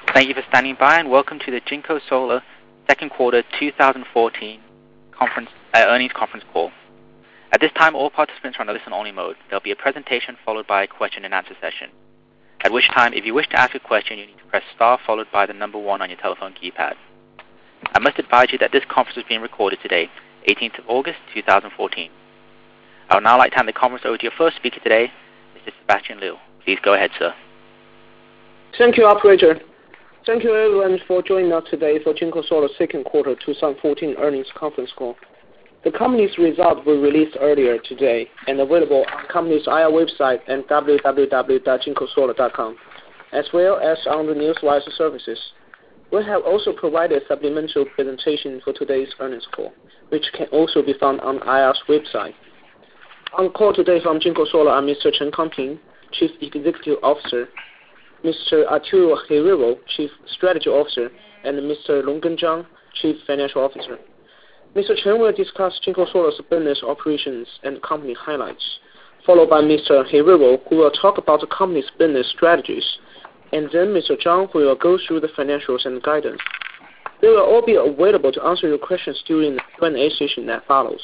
Thank you for standing by, and welcome to the Jinko Solar second quarter 2014 earnings conference call. At this time, all participants are on a listen-only mode. There will be a presentation followed by a question-and-answer session, at which time, if you wish to ask a question, you need to press star followed by the number 1 on your telephone keypad. I must advise you that this conference is being recorded today, 18th of August 2014. I would now like to hand the conference over to your first speaker today, Mr. Sebastian Liu. Please go ahead, sir. Thank you, operator. Thank you, everyone, for joining us today for Jinko Solar's second quarter 2014 earnings conference call. The company's results were released earlier today and available on the company's IR website at www.jinkosolar.com, as well as on the Newswire services. We have also provided a supplemental presentation for today's earnings call, which can also be found on IR's website. On call today from Jinko Solar are Mr. Chen Kangping, Chief Executive Officer, Mr. Arturo Herrero, Chief Strategy Officer, and Mr. Longgen Zhang, Chief Financial Officer. Mr. Chen will discuss Jinko Solar's business operations and company highlights, followed by Mr. Herrero, who will talk about the company's business strategies, and then Mr. Zhang, who will go through the financials and guidance. They will all be available to answer your questions during the Q&A session that follows.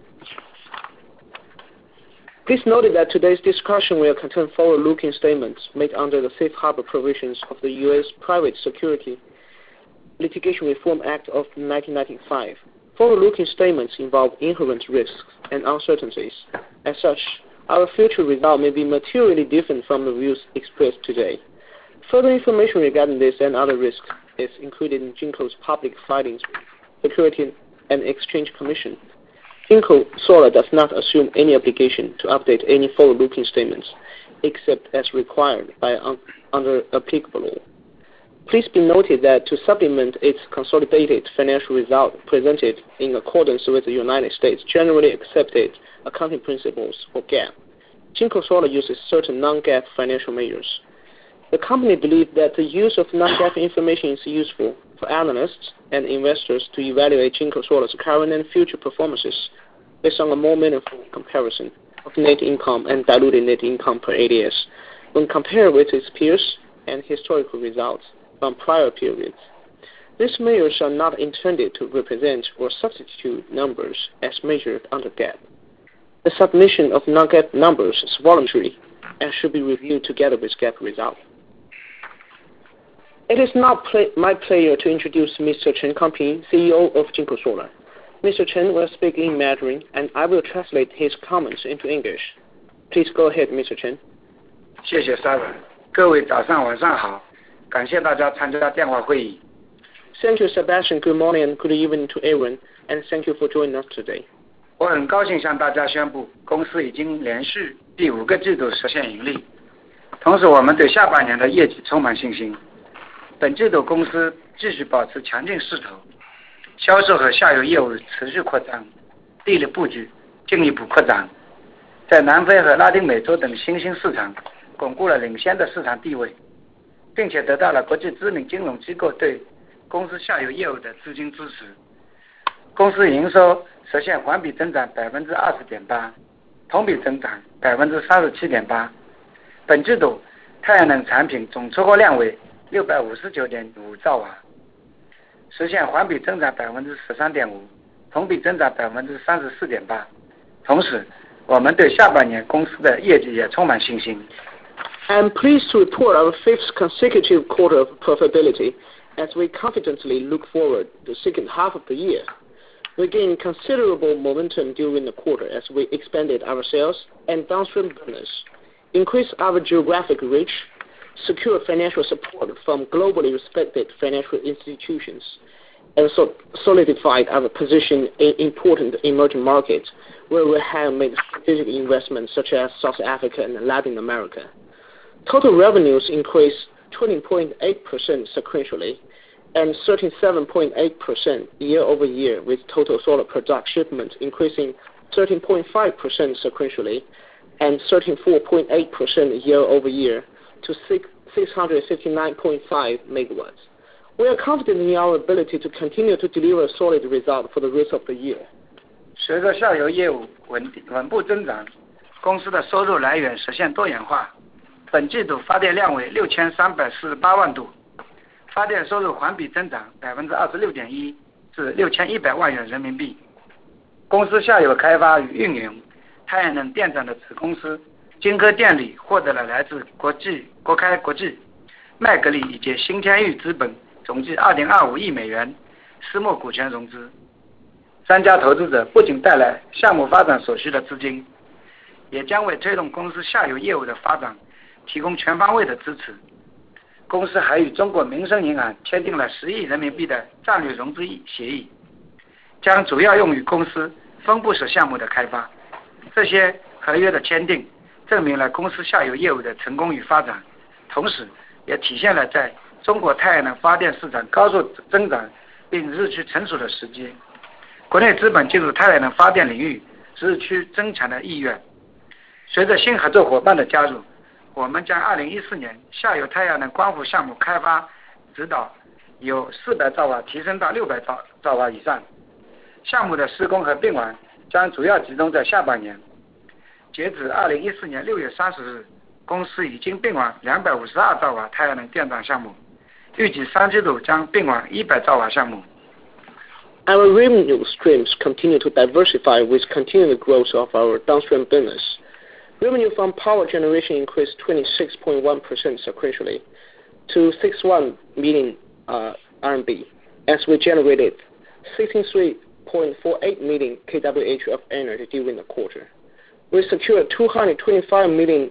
Please note that today's discussion will contain forward-looking statements made under the Safe Harbor provisions of the U.S. Private Securities Litigation Reform Act of 1995. Forward-looking statements involve inherent risks and uncertainties. As such, our future result may be materially different from the views expressed today. Further information regarding this and other risks is included in Jinko's public filings with the Securities and Exchange Commission. Jinko Solar does not assume any obligation to update any forward-looking statements, except as required by under applicable law. Please be noted that to supplement its consolidated financial result presented in accordance with the United States generally accepted accounting principles, or GAAP, Jinko Solar uses certain non-GAAP financial measures. The company believes that the use of non-GAAP information is useful for analysts and investors to evaluate Jinko Solar's current and future performances based on a more meaningful comparison of net income and diluted net income per ADS when compared with its peers and historical results from prior periods. These measures are not intended to represent or substitute numbers as measured under GAAP. The submission of non-GAAP numbers is voluntary and should be reviewed together with GAAP results. It is now my pleasure to introduce Mr. Chen Kangping, CEO of Jinko Solar. Mr. Chen will speak in Mandarin, and I will translate his comments into English. Please go ahead, Mr. Chen. 谢谢 Sarah， 各位早上晚上好，感谢大家参加电话会议。 Thank you, Sebastian. Good morning and good evening to everyone, and thank you for joining us today. 我很高兴向大家宣布，公司已经连续第5个季度实现盈利，同时我们对下半年的业绩充满信心。本季度公司继续保持强劲势头，销售和下游业务持续扩张，地理布局进一步扩张，在南非和拉丁美洲等新兴市场巩固了领先的市场地位，并且得到了国际知名金融机构对公司下游业务的资金支持。公司营收实现环比增长 20.8%， 同比增长 37.8%。 本季度太阳能产品总出货量为 659.5 兆瓦，实现环比增长 13.5%， 同比增长 34.8%。 同时我们对下半年公司的业绩也充满信心。 I'm pleased to report our 5th consecutive quarter of profitability as we confidently look forward to the second half of the year. We gained considerable momentum during the quarter as we expanded our sales and downstream business, increased our geographic reach, secured financial support from globally respected financial institutions, and solidified our position in important emerging markets where we have made strategic investments such as South Africa and Latin America. Total revenues increased 20.8% sequentially and 37.8% year-over-year, with total solar product shipment increasing 13.5% sequentially and 34.8% year-over-year to 659.5 megawatts. We are confident in our ability to continue to deliver solid results for the rest of the year. 随着下游业务稳步增长，公司的收入来源实现多元化。本季度发电量为6348万度， 发电收入环比增长 26.1% 至6100万元人民币。公司下游开发与运营太阳能电站的子公司金科电力获得了来自国开国际、麦格理以及新天域资本总计 2.25 亿美元私募股权融资。三家投资者不仅带来项目发展所需的资金，也将为推动公司下游业务的发展提供全方位的支持。公司还与中国民生银行签订了10亿人民币的战略融资协议，将主要用于公司分布式项目的开发。这些合约的签订证明了公司下游业务的成功与发展，同时也体现了在中国太阳能发电市场高速增长并日趋成熟的时机。国内资本进入太阳能发电领域日趋增强的意愿。随着新合作伙伴的加入，我们将2014年下游太阳能光伏项目开发指导由400兆瓦提升到600兆瓦以上。项目的施工和并完将主要集中在下半年。截止2014年6月30日，公司已经并完252兆瓦太阳能电站项目，预计3季度将并完100兆瓦项目。 Our revenue streams continue to diversify with continued growth of our downstream business. Revenue from power generation increased 26.1% sequentially to 61 million RMB, as we generated 63.48 million kWh of energy during the quarter. We secured $225 million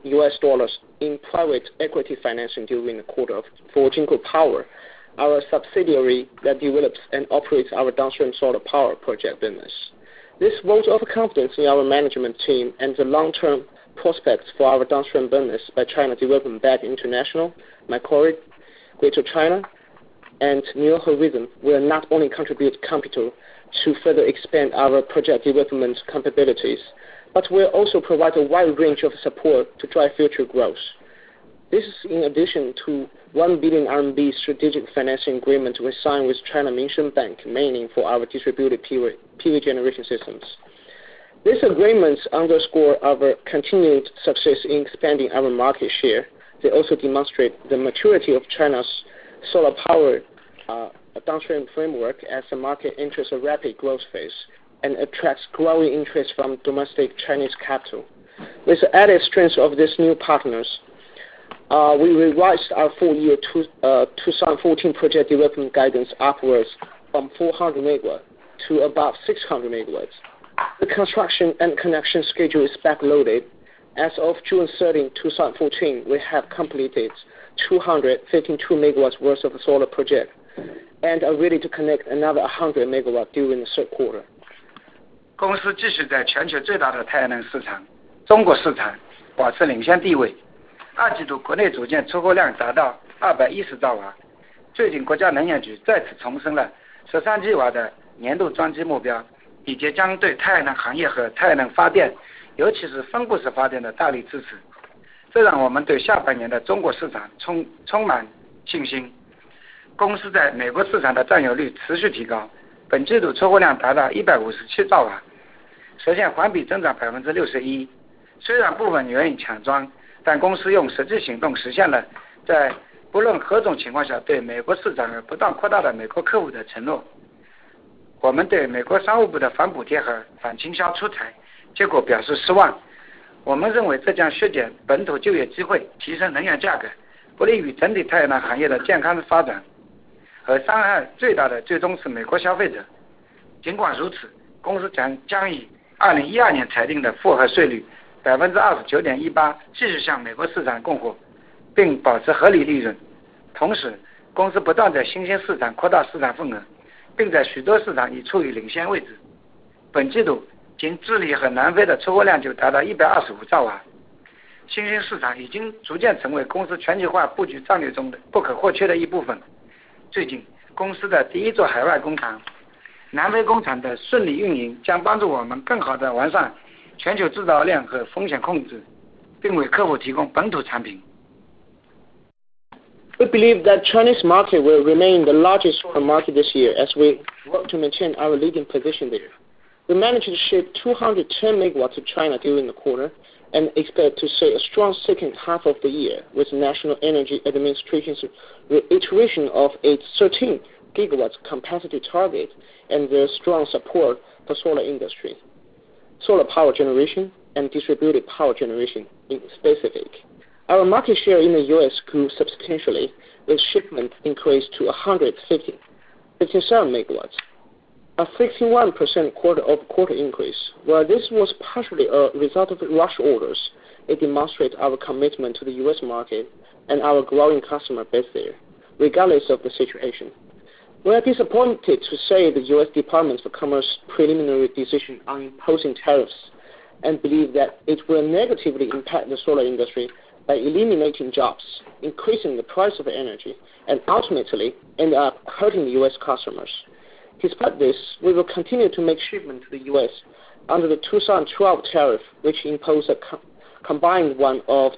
in private equity financing during the quarter for Jinko Power, our subsidiary that develops and operates our downstream solar power project business. This vote of confidence in our management team and the long-term prospects for our downstream business by China Development Bank International, Macquarie, Greater China, and New Horizon will not only contribute capital to further expand our project development capabilities, but will also provide a wide range of support to drive future growth. This is in addition to 1 billion RMB strategic financing agreement we signed with China Minsheng Bank, mainly for our distributed PV generation systems. These agreements underscore our continued success in expanding our market share. They also demonstrate the maturity of China's solar power downstream framework as the market enters a rapid growth phase and attracts growing interest from domestic Chinese capital. With the added strength of these new partners, we revised our full year 2014 project development guidance upwards from 400 MW to about 600 MW. The construction and connection schedule is backloaded. As of June 30, 2014, we have completed 252 MW worth of solar project and are ready to connect another 100 MW during the third quarter. 公司继续在全球最大的太阳能市场中国市场保持领先地位。2季度国内组件出货量达到210兆瓦。最近国家能源局再次重申了13吉瓦的年度装机目标，以及将对太阳能行业和太阳能发电，尤其是分布式发电的大力支持。这让我们对下半年的中国市场充满信心。公司在美国市场的占有率持续提高，本季度出货量达到157兆瓦，实现环比增长 61%。虽然部分源于抢装，但公司用实际行动实现了在不论何种情况下对美国市场而不断扩大的美国客户的承诺。我们对美国商务部的反补贴和反倾销出台结果表示失望。我们认为这将削减本土就业机会，提升能源价格，不利于整体太阳能行业的健康的发展，和伤害最大的最终是美国消费者。尽管如此，公司将以2012年裁定的复合税率 29.18% 继续向美国市场供货，并保持合理利润。同时，公司不断在新兴市场扩大市场份额，并在许多市场已处于领先位置。本季度仅智利和南非的出货量就达到125兆瓦。新兴市场已经逐渐成为公司全球化布局战略中的不可或缺的一部分。最近，公司的第一座海外工厂南非工厂的顺利运营，将帮助我们更好地完善全球制造链和风险控制，并为客户提供本土产品。 We believe that Chinese market will remain the largest solar market this year as we work to maintain our leading position there. We managed to ship 210 megawatts to China during the quarter, and expect to see a strong second half of the year with National Energy Administration's reiteration of its 13 gigawatts capacity target and their strong support for solar industry, solar power generation, and distributed power generation in specific. Our market share in the U.S. grew substantially with shipment increased to 157 megawatts, a 61% quarter-over-quarter increase. While this was partially a result of rush orders, it demonstrates our commitment to the U.S. market and our growing customer base there, regardless of the situation. We are disappointed to say the U.S. Department of Commerce preliminary decision on imposing tariffs and believe that it will negatively impact the solar industry by eliminating jobs, increasing the price of energy, and ultimately end up hurting the U.S. customers. Despite this, we will continue to make shipment to the U.S. under the 2012 tariff, which imposed a combined one of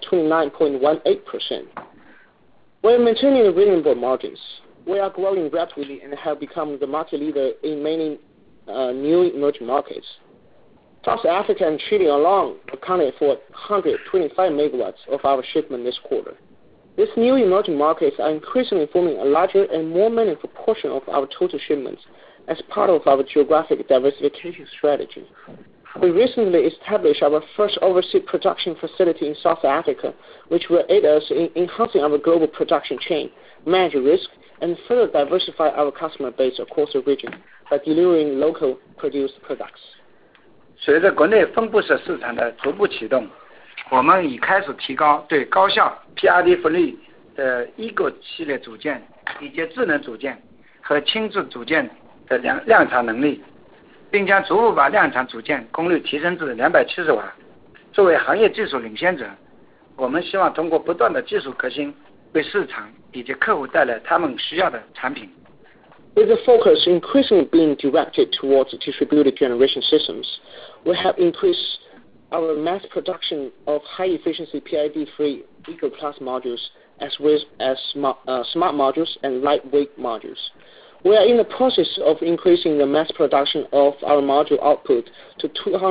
29.18%. We are maintaining reasonable margins. We are growing rapidly and have become the market leader in many new emerging markets. South Africa and Chile alone accounted for 125 megawatts of our shipment this quarter. These new emerging markets are increasingly forming a larger and more meaningful portion of our total shipments as part of our geographic diversification strategy. We recently established our first overseas production facility in South Africa, which will aid us in enhancing our global production chain, manage risk, and further diversify our customer base across the region by delivering local produced products. 随着国内分布式市场的逐步启动，我们已开始提高对高效 PRD 分率的 Eagle 系列组件以及智能组件和轻质组件的量产能力，并将逐步把量产组件功率提升至270瓦。作为行业技术领先者，我们希望通过不断的技术革新，为市场以及客户带来他们需要的产品。 With the focus increasingly being directed towards distributed generation systems, we have increased our mass production of high-efficiency PID-free Eagle Plus modules as well as smart modules and lightweight modules. We are in the process of increasing the mass production of our module output to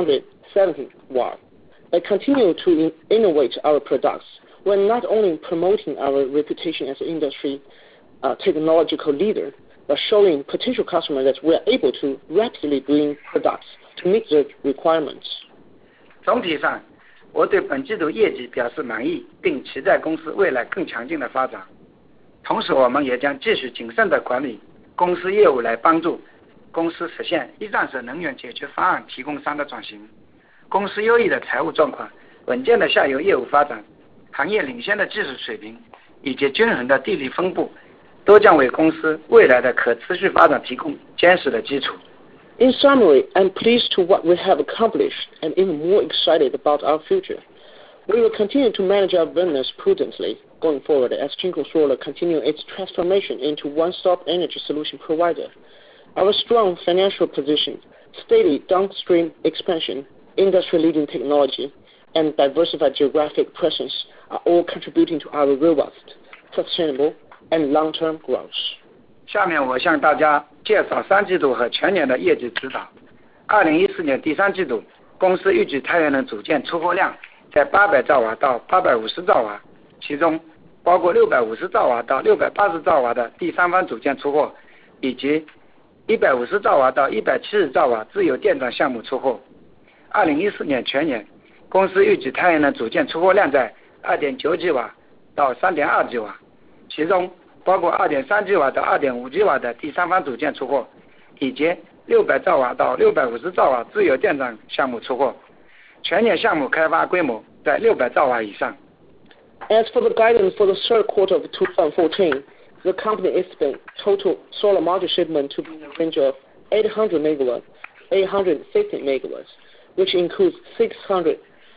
270 watt. By continuing to innovate our products, we are not only promoting our reputation as an industry technological leader, but showing potential customers that we are able to rapidly bring products to meet their requirements. 总体上，我对本季度业绩表示满意，并期待公司未来更强劲的发展。同时，我们也将继续谨慎地管理公司业务，来帮助公司实现一站式能源解决方案提供商的转型。公司优异的财务状况、稳健的下游业务发展、行业领先的技术水平以及均衡的地理分布，都将为公司未来的可持续发展提供坚实的基础。 In summary, I'm pleased to what we have accomplished and even more excited about our future. We will continue to manage our business prudently going forward as Jinko Solar continue its transformation into one-stop energy solution provider. Our strong financial position, steady downstream expansion, industry-leading technology, and diversified geographic presence are all contributing to our robust, sustainable, and long-term growth. 下面我向大家介绍三季度和全年的业绩指导。2014年第三季度，公司预计太阳能组件出货量在800兆瓦到850兆瓦，其中包括650兆瓦到680兆瓦的第三方组件出货，以及150兆瓦到170兆瓦自由电站项目出货。2014年全年，公司预计太阳能组件出货量在2.9吉瓦到3.2吉瓦，其中包括2.3吉瓦到2.5吉瓦的第三方组件出货，以及600兆瓦到650兆瓦自由电站项目出货。全年项目开发规模在600兆瓦以上。 As for the guidance for the third quarter of 2014, the company estimates total solar module shipment to be in the range of 800 megawatts, 850 megawatts, which includes 650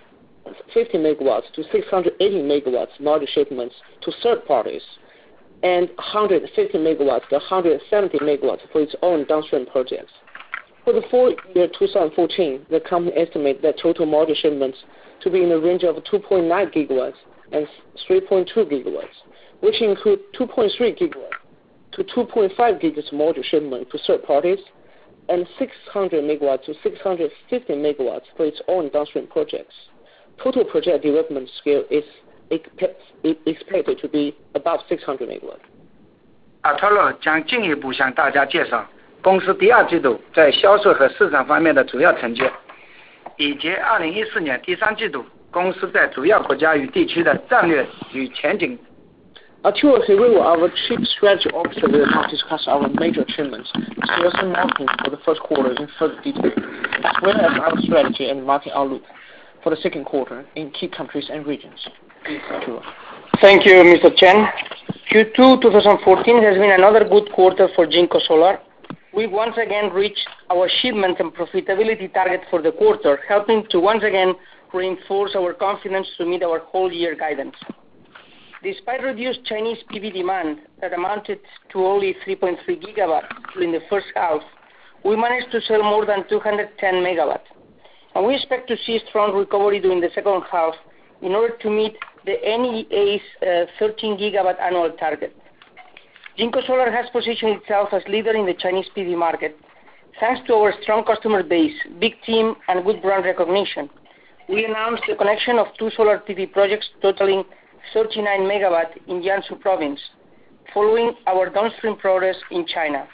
megawatts to 680 megawatts module shipments to third parties, and 150 megawatts to 170 megawatts for its own downstream projects. For the full year 2014, the company estimates that total module shipments to be in the range of 2.9 gigawatts and 3.2 gigawatts, which include 2.3 gigawatts to 2.5 gigawatts module shipment to third parties, and 600 megawatts to 650 megawatts for its own downstream projects. Total project development scale is expected to be about 600 megawatts. Arturo 将进一步向大家介绍公司第二季度在销售和市场方面的主要成绩，以及2014年第三季度公司在主要国家与地区的战略与前景。 Arturo Herrero, our Chief Strategy Officer, will now discuss our major achievements, sales and marketing for the first quarter in further detail, as well as our strategy and market outlook for the second quarter in key countries and regions. Please, Arturo. Thank you, Mr. Chen. Q2 2014 has been another good quarter for Jinko Solar. We once again reached our shipment and profitability target for the quarter, helping to once again reinforce our confidence to meet our whole year guidance. Despite reduced Chinese PV demand that amounted to only 3.3 gigawatts during the first half, we managed to sell more than 210 megawatts. And we expect to see strong recovery during the second half in order to meet the NEA's 13 gigawatt annual target. Jinko Solar has positioned itself as leader in the Chinese PV market thanks to our strong customer base, big team, and good brand recognition. We announced the connection of 2 solar PV projects totaling 39 megawatts in Jiangsu province, following our downstream progress in China.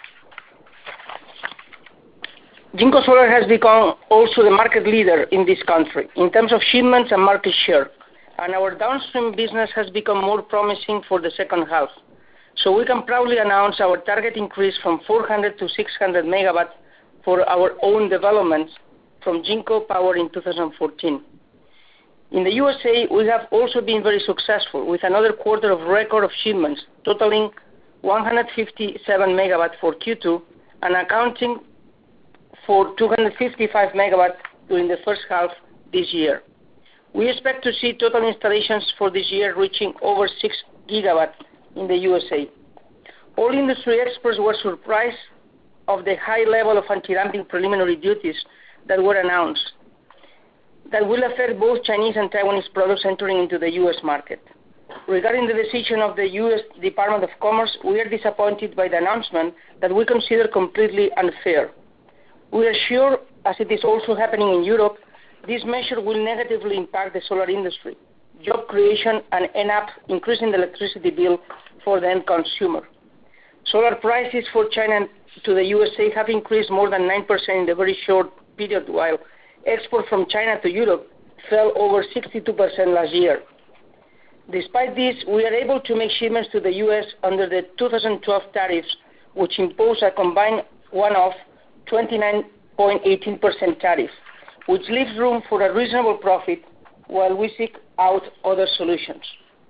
Jinko Solar has become also the market leader in this country in terms of shipments and market share, and our downstream business has become more promising for the second half. So we can proudly announce our target increase from 400 to 600 megawatts for our own developments from Jinko Power in 2014. In the USA, we have also been very successful with another quarter of record of shipments totaling 157 megawatts for Q2 and accounting for 255 megawatts during the first half this year. We expect to see total installations for this year reaching over 6 gigawatts in the USA. All industry experts were surprised of the high level of anti-dumping preliminary duties that were announced that will affect both Chinese and Taiwanese products entering into the U.S. market. Regarding the decision of the U.S. Department of Commerce, we are disappointed by the announcement that we consider completely unfair. We are sure, as it is also happening in Europe, this measure will negatively impact the solar industry, job creation, and end up increasing the electricity bill for the end consumer. Solar prices for China to the USA have increased more than 9% in a very short period, while export from China to Europe fell over 62% last year. Despite this, we are able to make shipments to the U.S. under the 2012 tariffs, which impose a combined one-off 29.18% tariff, which leaves room for a reasonable profit while we seek out other solutions.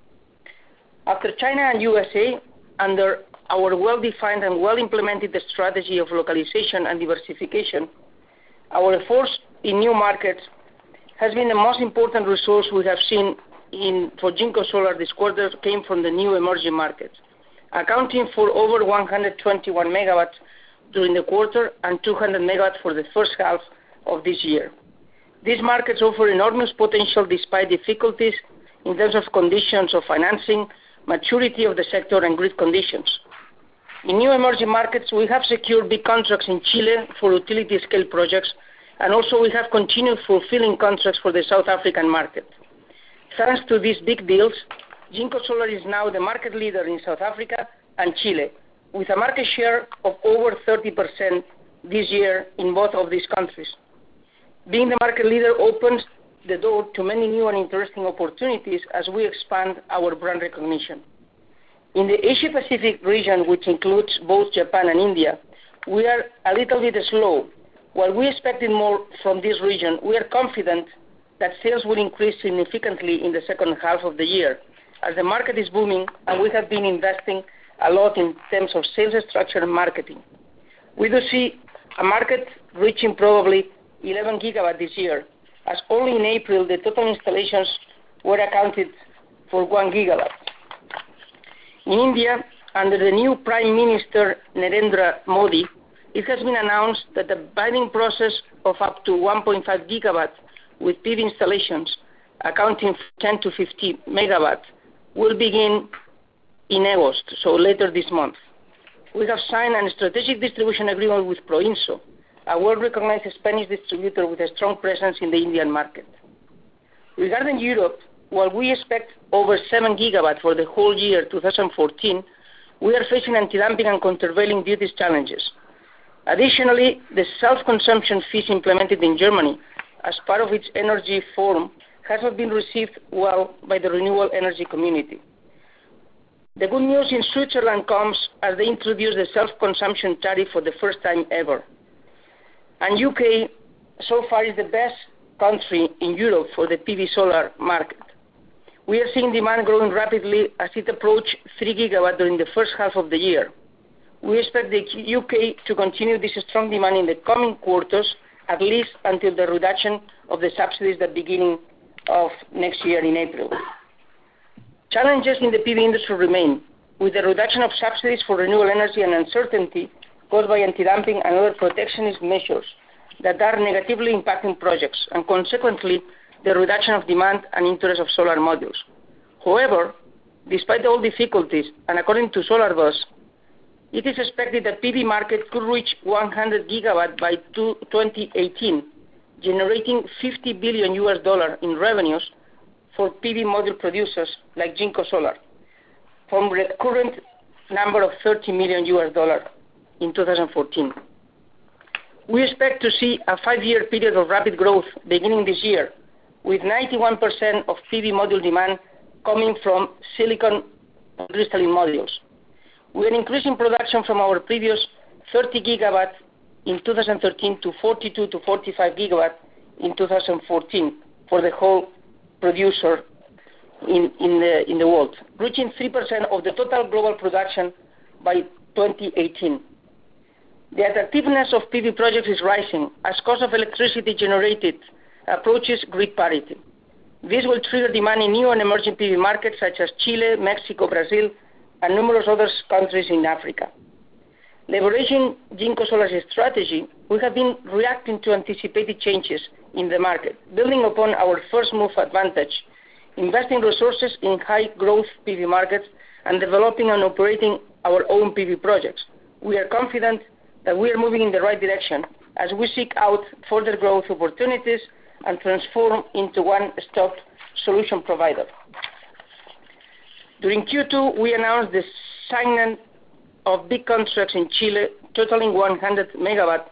After China and USA, under our well-defined and well-implemented strategy of localization and diversification, our efforts in new markets has been the most important resource we have seen for Jinko Solar this quarter came from the new emerging markets, accounting for over 121 megawatts during the quarter and 200 megawatts for the first half of this year. These markets offer enormous potential despite difficulties in terms of conditions of financing, maturity of the sector, and grid conditions. In new emerging markets, we have secured big contracts in Chile for utility-scale projects, and also we have continued fulfilling contracts for the South African market. Thanks to these big deals, Jinko Solar is now the market leader in South Africa and Chile, with a market share of over 30% this year in both of these countries. Being the market leader opens the door to many new and interesting opportunities as we expand our brand recognition. In the Asia-Pacific region, which includes both Japan and India, we are a little bit slow. While we expected more from this region, we are confident that sales will increase significantly in the second half of the year, as the market is booming and we have been investing a lot in terms of sales structure and marketing. We do see a market reaching probably 11 gigawatts this year, as only in April the total installations were accounted for 1 gigawatt. In India, under the new Prime Minister Narendra Modi, it has been announced that the bidding process of up to 1.5 gigawatts with PV installations accounting for 10 to 50 megawatts will begin in August, so later this month. We have signed a strategic distribution agreement with Proinso, a well-recognized Spanish distributor with a strong presence in the Indian market. Regarding Europe, while we expect over 7 gigawatts for the whole year 2014, we are facing anti-dumping and countervailing duties challenges. Additionally, the self-consumption fees implemented in Germany as part of its energy reform has not been received well by the renewable energy community. The good news in Switzerland comes as they introduce the self-consumption tariff for the first time ever. And UK so far is the best country in Europe for the PV solar market. We are seeing demand growing rapidly as it approached 3 gigawatts during the first half of the year. We expect the UK to continue this strong demand in the coming quarters, at least until the reduction of the subsidies at the beginning of next year in April. Challenges in the PV industry remain, with the reduction of subsidies for renewable energy and uncertainty caused by anti-dumping and other protectionist measures that are negatively impacting projects, and consequently, the reduction of demand and interest of solar modules. However, despite all difficulties, and according to SolarBuzz, it is expected that PV market could reach 100 gigawatts by 2018, generating $50 billion in revenues for PV module producers like Jinko Solar, from the current number of $30 million in 2014. We expect to see a 5-year period of rapid growth beginning this year, with 91% of PV module demand coming from silicon crystalline modules. We are increasing production from our previous 30 gigawatts in 2013 to 42 to 45 gigawatts in 2014 for the whole producer in the world, reaching 3% of the total global production by 2018. The attractiveness of PV projects is rising as cost of electricity generated approaches grid parity. This will trigger demand in new and emerging PV markets such as Chile, Mexico, Brazil, and numerous other countries in Africa. Leveraging Jinko Solar's strategy, we have been reacting to anticipated changes in the market, building upon our first move advantage, investing resources in high-growth PV markets, and developing and operating our own PV projects. We are confident that we are moving in the right direction as we seek out further growth opportunities and transform into one-stop solution provider. During Q2, we announced the signing of big contracts in Chile totaling 100 megawatts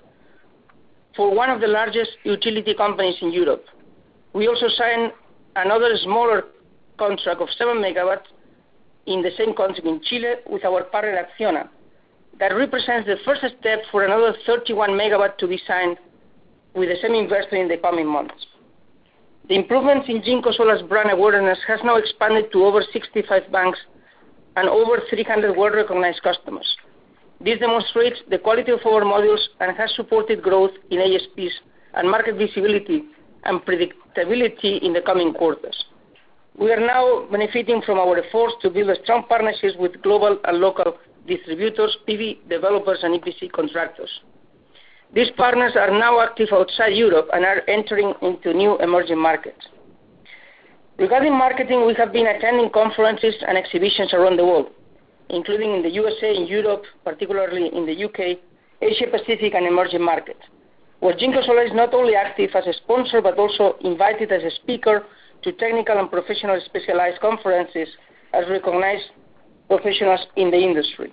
for one of the largest utility companies in Europe. We also signed another smaller contract of 7 megawatts in the same country in Chile with our partner Acciona. That represents the first step for another 31 megawatts to be signed with the same investor in the coming months. The improvements in Jinko Solar's brand awareness has now expanded to over 65 banks and over 300 well-recognized customers. This demonstrates the quality of our modules and has supported growth in ASPs and market visibility and predictability in the coming quarters. We are now benefiting from our efforts to build strong partnerships with global and local distributors, PV developers, and EPC contractors. These partners are now active outside Europe and are entering into new emerging markets. Regarding marketing, we have been attending conferences and exhibitions around the world, including in the USA, in Europe, particularly in the UK, Asia Pacific, and emerging markets, where Jinko Solar is not only active as a sponsor but also invited as a speaker to technical and professional specialized conferences as recognized professionals in the industry.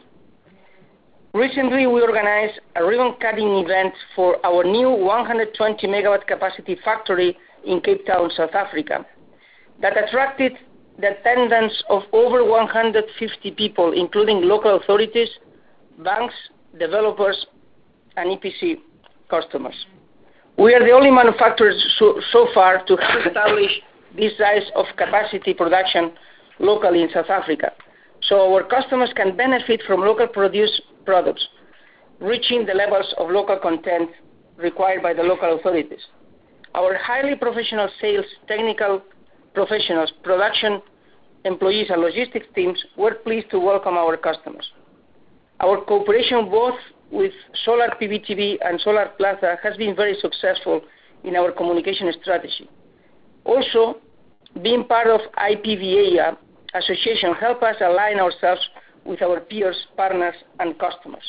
Recently, we organized a ribbon-cutting event for our new 120-megawatt capacity factory in Cape Town, South Africa, that attracted the attendance of over 150 people, including local authorities, banks, developers, and EPC customers. We are the only manufacturers so far to have established this size of capacity production locally in South Africa, so our customers can benefit from local produced products, reaching the levels of local content required by the local authorities. Our highly professional sales, technical professionals, production employees, and logistics teams were pleased to welcome our customers. Our cooperation both with Solar PV-TV and Solar Plaza has been very successful in our communication strategy. Also, being part of IPVA association help us align ourselves with our peers, partners, and customers.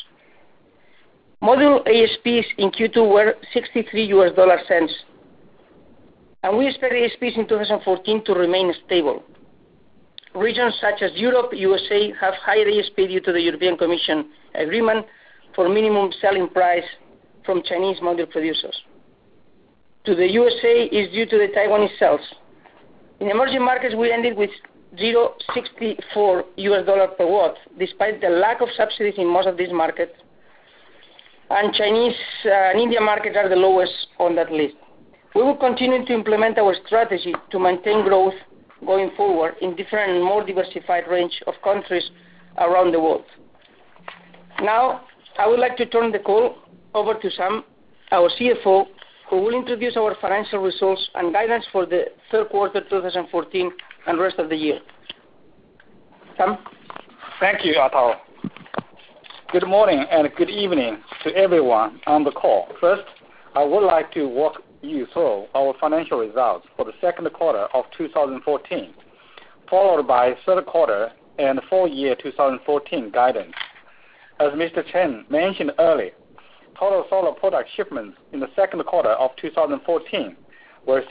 Module ASPs in Q2 were $0.63 and we expect ASPs in 2014 to remain stable. Regions such as Europe, USA have higher ASP due to the European Commission agreement for minimum selling price from Chinese module producers. To the USA is due to the Taiwanese sales. In emerging markets, we ended with $0.64 per watt, despite the lack of subsidies in most of these markets, and Chinese and Indian markets are the lowest on that list. We will continue to implement our strategy to maintain growth going forward in different and more diversified range of countries around the world. Now, I would like to turn the call over to Sam, our CFO, who will introduce our financial results and guidance for the third quarter 2014 and rest of the year. Sam? Thank you, Arturo. Good morning and good evening to everyone on the call. First, I would like to walk you through our financial results for the second quarter of 2014, followed by third quarter and full year 2014 guidance. As Mr. Chen mentioned earlier, total solar product shipments in the second quarter of 2014 were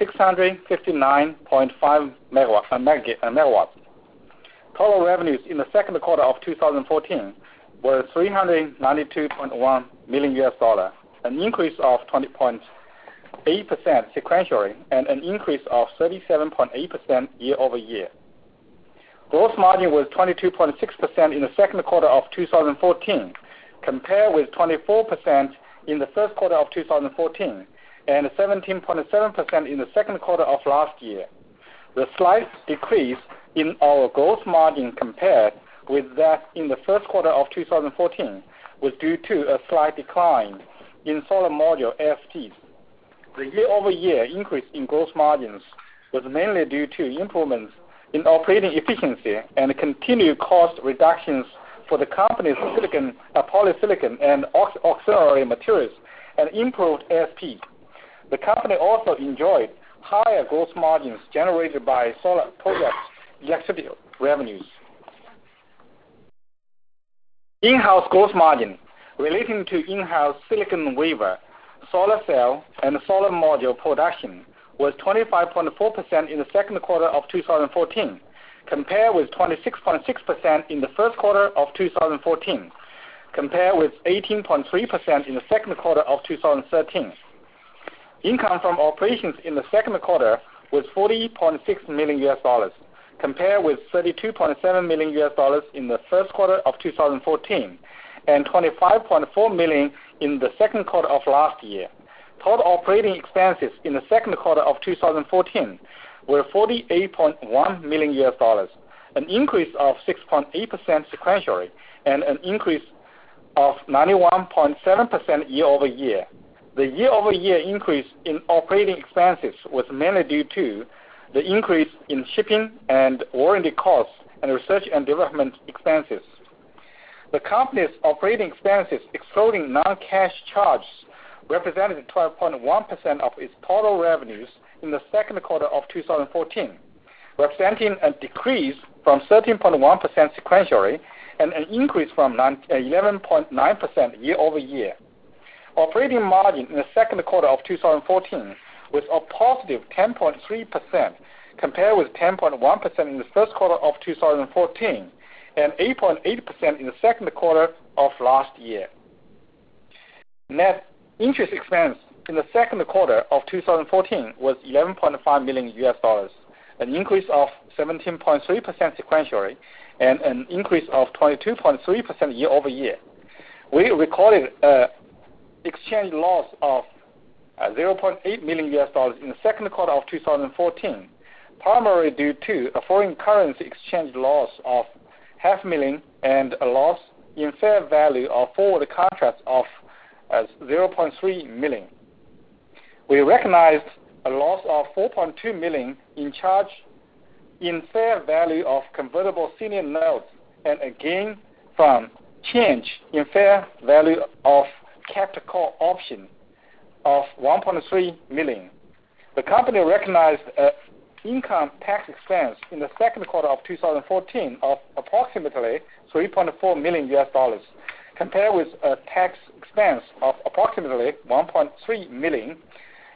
659.5 megawatts. Total revenues in the second quarter of 2014 were $392.1 million, an increase of 20.8% sequentially and an increase of 37.8% year-over-year. Gross margin was 22.6% in the second quarter of 2014, compared with 24% in the first quarter of 2014 and 17.7% in the second quarter of last year. The slight decrease in our gross margin compared with that in the first quarter of 2014 was due to a slight decline in solar module ASPs. The year-over-year increase in gross margins was mainly due to improvements in operating efficiency and continued cost reductions for the company's polysilicon and auxiliary materials and improved ASP. The company also enjoyed higher gross margins generated by solar projects' electricity revenues. In-house gross margin relating to in-house silicon wafer, solar cell, and solar module production was 25.4% in the second quarter of 2014, compared with 26.6% in the first quarter of 2014, compared with 18.3% in the second quarter of 2013. Income from operations in the second quarter was $40.6 million, compared with $32.7 million in the first quarter of 2014 and $25.4 million in the second quarter of last year. Total operating expenses in the second quarter of 2014 were $48.1 million, an increase of 6.8% sequentially and an increase of 91.7% year-over-year. The year-over-year increase in operating expenses was mainly due to the increase in shipping and warranty costs and research and development expenses. The company's operating expenses, excluding non-cash charges, represented 12.1% of its total revenues in the second quarter of 2014, representing a decrease from 13.1% sequentially and an increase from 11.9% year-over-year. Operating margin in the second quarter of 2014 was a positive 10.3%, compared with 10.1% in the first quarter of 2014 and 8.8% in the second quarter of last year. Net interest expense in the second quarter of 2014 was $11.5 million, an increase of 17.3% sequentially and an increase of 22.3% year-over-year. We recorded an exchange loss of $0.8 million in the second quarter of 2014, primarily due to a foreign currency exchange loss of $500,000 and a loss in fair value of forward contracts of $0.3 million. We recognized a loss of $4.2 million in charge in fair value of convertible senior notes and a gain from change in fair value of capital call option of $1.3 million. The company recognized an income tax expense in the second quarter of 2014 of approximately $3.4 million, compared with a tax expense of approximately $1.3 million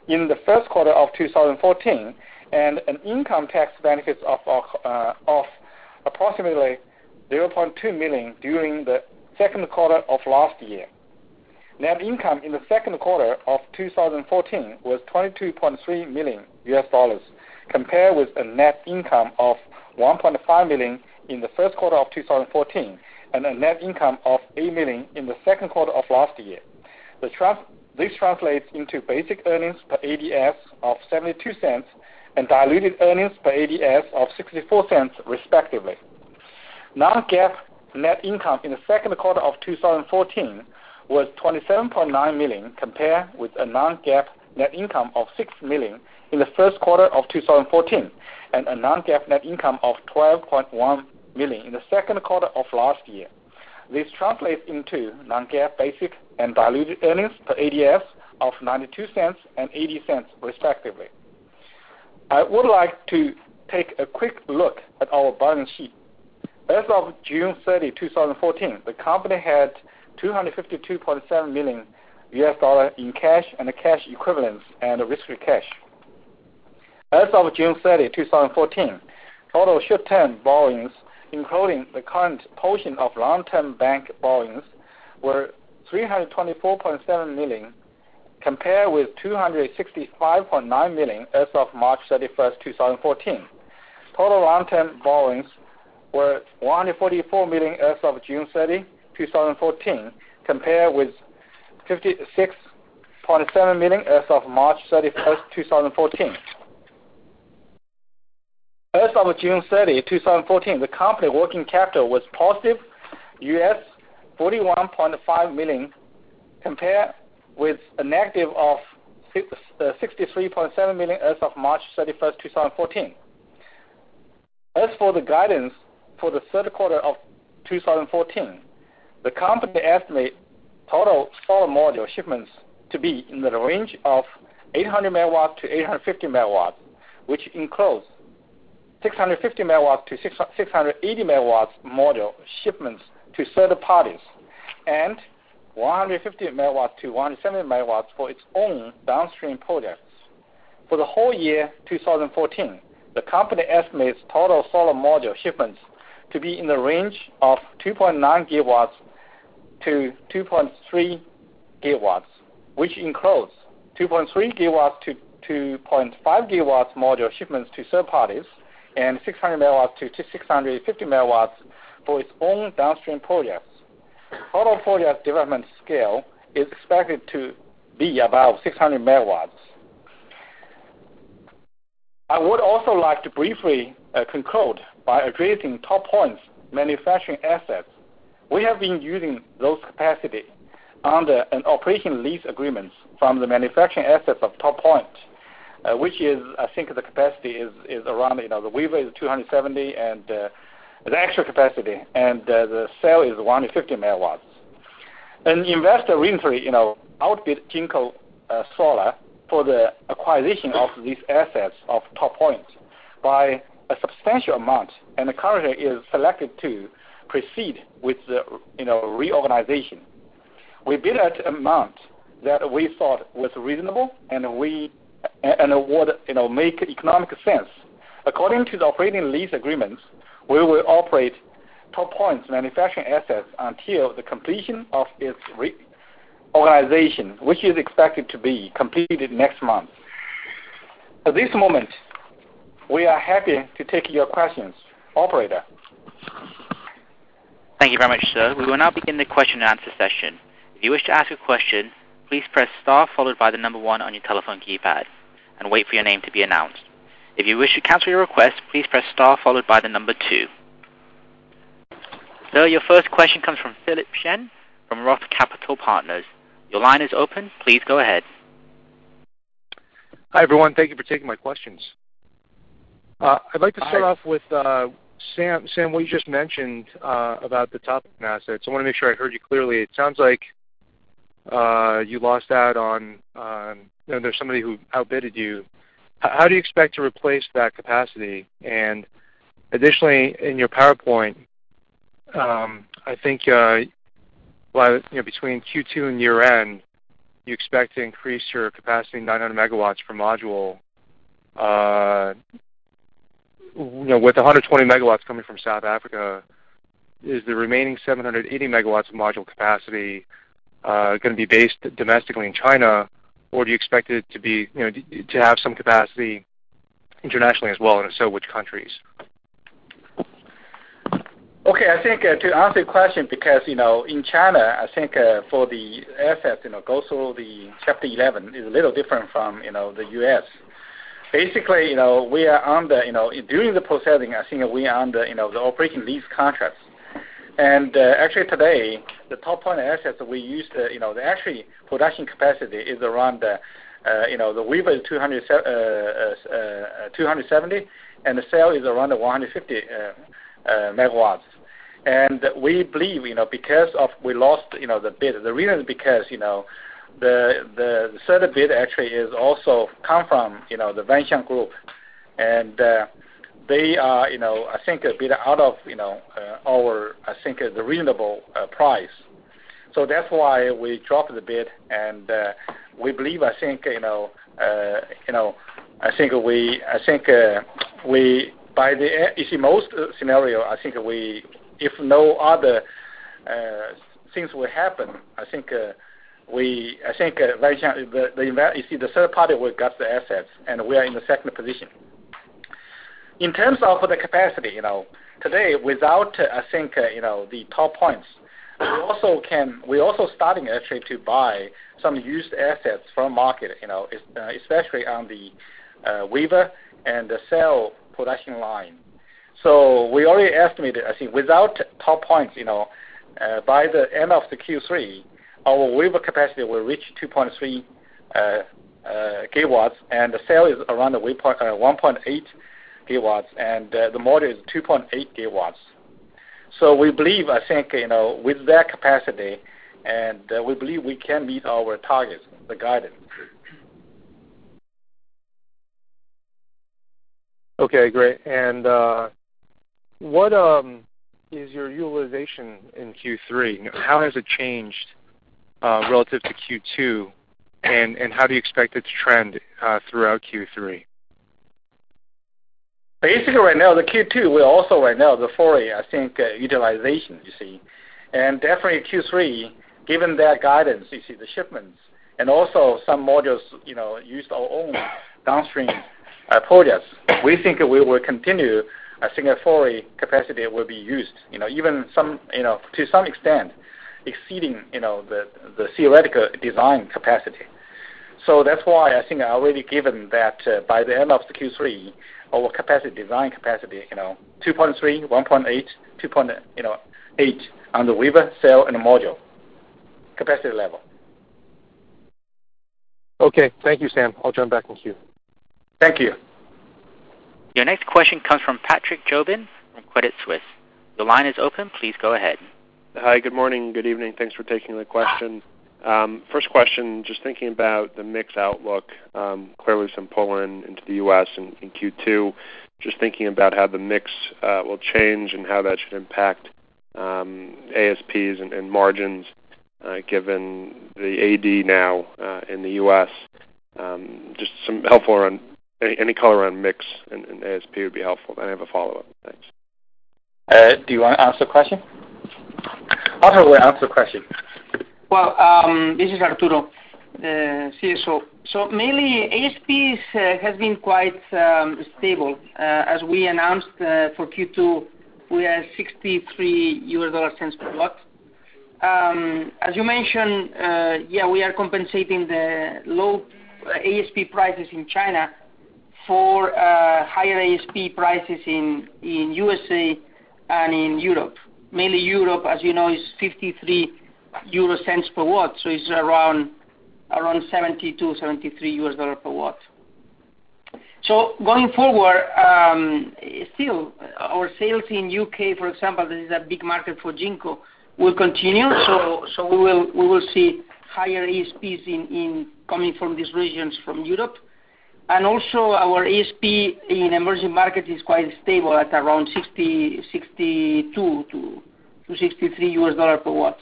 in the first quarter of 2014 and an income tax benefit of approximately $0.2 million during the second quarter of last year. Net income in the second quarter of 2014 was $22.3 million compared with a net income of $1.5 million in the first quarter of 2014 and a net income of $8 million in the second quarter of last year. This translates into basic earnings per ADS of 72 cents and diluted earnings per ADS of 64 cents, respectively. Non-GAAP net income in the second quarter of 2014 was $27.9 million compared with a non-GAAP net income of $6 million in the first quarter of 2014 and a non-GAAP net income of $12.1 million in the second quarter of last year. This translates into non-GAAP basic and diluted earnings per ADS of 92 cents and 80 cents, respectively. I would like to take a quick look at our balance sheet. As of June 30, 2014, the company had $252.7 million in cash and cash equivalents and restricted cash. As of June 30, 2014, total short-term borrowings, including the current portion of long-term bank borrowings, were $324.7 million, compared with $265.9 million as of March 31, 2014. Total long-term borrowings were $144 million as of June 30, 2014, compared with $56.7 million as of March 31, 2014. As of June 30, 2014, the company working capital was positive $41.5 million, compared with a negative of $63.7 million as of March 31, 2014. As for the guidance for the third quarter of 2014, the company estimates total solar module shipments to be in the range of 800 megawatts to 850 megawatts, which includes 650 megawatts to 680 megawatts module shipments to third parties, and 150 megawatts to 170 megawatts for its own downstream projects. For the whole year 2014, the company estimates total solar module shipments to be in the range of 2.9 gigawatts to 2.3 gigawatts, which includes 2.3 gigawatts to 2.5 gigawatts module shipments to third parties, and 600 megawatts to 650 megawatts for its own downstream projects. Total project development scale is expected to be about 600 megawatts. I would also like to briefly conclude by addressing TopPoint's manufacturing assets. We have been using those capacity under an operation lease agreement from the manufacturing assets of TopPoint, which is, I think the capacity is around, the wafer is 270 and the extra capacity, and the cell is 150 megawatts. An investor recently, outbid Jinko Solar for the acquisition of these assets of TopPoint by a substantial amount, and currently is selected to proceed with the reorganization. We bid at an amount that we thought was reasonable and would make economic sense. According to the operating lease agreements, we will operate TopPoint's manufacturing assets until the completion of its reorganization, which is expected to be completed next month. At this moment, we are happy to take your questions. Operator. Thank you very much, sir. We will now begin the question and answer session. If you wish to ask a question, please press star followed by the number 1 on your telephone keypad and wait for your name to be announced. If you wish to cancel your request, please press star followed by the number 2. Sir, your first question comes from Philip Shen from Roth Capital Partners. Your line is open. Please go ahead. Hi, everyone. Thank you for taking my questions. I'd like to start off with Sam, what you just mentioned about the top assets. I want to make sure I heard you clearly. It sounds like you lost out on, there's somebody who outbidded you. How do you expect to replace that capacity? And additionally, in your PowerPoint, I think between Q2 and year end, you expect to increase your capacity 900 megawatts per module. With 120 megawatts coming from South Africa, is the remaining 780 megawatts of module capacity going to be based domestically in China, or do you expect it to be, to have some capacity internationally as well, and if so, which countries? Okay, I think to answer your question, because in China, I think for the assets, go through the Chapter 11 is a little different from the U.S. Basically, we are under during the processing, I think we are under the operating lease contracts, and actually today the top point assets we use the actually production capacity is around the wafer is 270 and the cell is around 150 megawatts. And we believe, because of we lost, the bid. The reason is because, the third bid actually is also come from, the Wanxiang Group, and they are, I think a bit out of, our, I think the reasonable price. So that's why we dropped the bid, and we believe, I think, we by the you see most scenario, I think we. If no other things will happen, I think Wanxiang, you see the third party will get the assets, and we are in the second position. In terms of the capacity, today without I think the top points, we also starting actually to buy some used assets from market, especially on the wafer and the cell production line. So we already estimated, I think, without top points, by the end of the Q3, our wafer capacity will reach 2.3 gigawatts, and the cell is around 1.8 gigawatts, and the module is 2.8 gigawatts. So we believe, I think, with that capacity, and we believe we can meet our targets, the guidance. Okay, great. And what is your utilization in Q3? How has it changed relative to Q2, and how do you expect it to trend throughout Q3? Basically, right now, the Q2, we're also right now the full, I think, utilization, you see. And definitely Q3, given that guidance, you see the shipments, and also some modules, used our own downstream projects. We think we will continue, I think a full capacity will be used, even some, to some extent, exceeding, the theoretical design capacity. So that's why I think I already given that by the end of the Q3, our design capacity, 2.3, 1.8, 2.8 on the wafer, cell, and the module capacity level. Okay, thank you, Sam. I'll jump back in queue. Thank you. Your next question comes from Patrick Jobin from Credit Suisse. The line is open. Please go ahead. Hi, good morning, good evening. Thanks for taking the question. First question, just thinking about the mix outlook, clearly some pull-in into the U.S. in Q2. Just thinking about how the mix will change and how that should impact ASPs and margins, given the AD now in the U.S. Just some helpful around any color around mix and ASP would be helpful. I have a follow-up. Thanks. Do you want to answer the question? Arturo will answer the question. Well, this is Arturo, CSO. So mainly ASPs has been quite stable. As we announced for Q2, we are $0.63 per watt. As you mentioned, we are compensating the low ASP prices in China for higher ASP prices in USA and in Europe. Mainly Europe, as you know, is 53 euro cents per watt, so it's around $72-73 per watt. So going forward, still our sales in UK, for example, this is a big market for Jinko, will continue. So we will see higher ASPs in coming from these regions from Europe, and also our ASP in emerging markets is quite stable at around $62 to $63 per watt.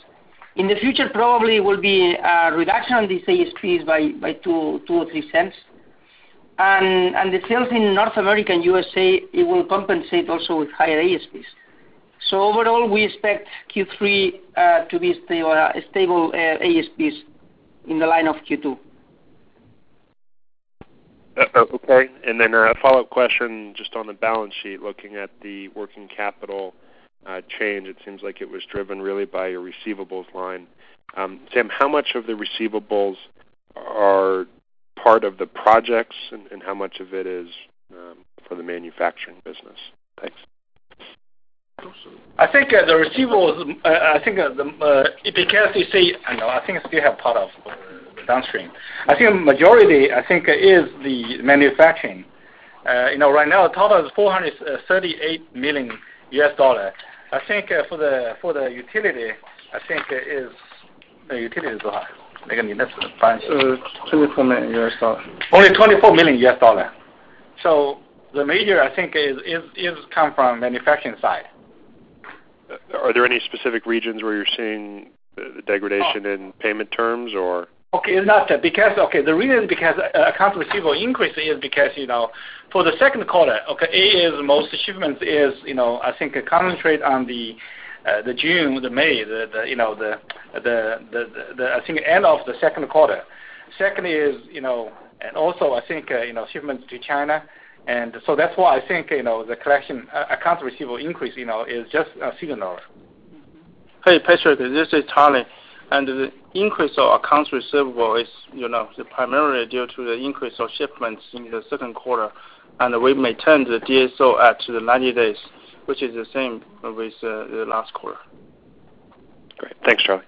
In the future, probably will be a reduction on these ASPs by 2 or 3 cents. And the sales in North America and USA, it will compensate also with higher ASPs. So overall, we expect Q3 to be stable ASPs in the line of Q2. Okay. And then a follow-up question just on the balance sheet, looking at the working capital change. It seems like it was driven really by your receivables line. Sam, how much of the receivables are part of the projects, and how much of it is for the manufacturing business? Thanks. I think the receivables, because you see, I think still have part of the downstream. I think majority, is the manufacturing. Right now, the total is $438 million. I think for the utility, I think is the utility is high. $24 million. Only $24 million. So the major, I think, is come from manufacturing side. Are there any specific regions where you're seeing the degradation in payment terms, or? Okay, it's not because, the reason is because accounts receivable increase is because, for the second quarter, most shipments is, I think concentrate on the June, the May, I think end of the second quarter. Second is, and also I think, shipments to China. And so that's why I think, the collection accounts receivable increase, is just seasonal. Hey, Patrick, this is Charlie. And the increase of accounts receivable is, primarily due to the increase of shipments in the second quarter. And we maintained the DSO at the 90 days, which is the same with the last quarter. Great. Thanks, Charlie.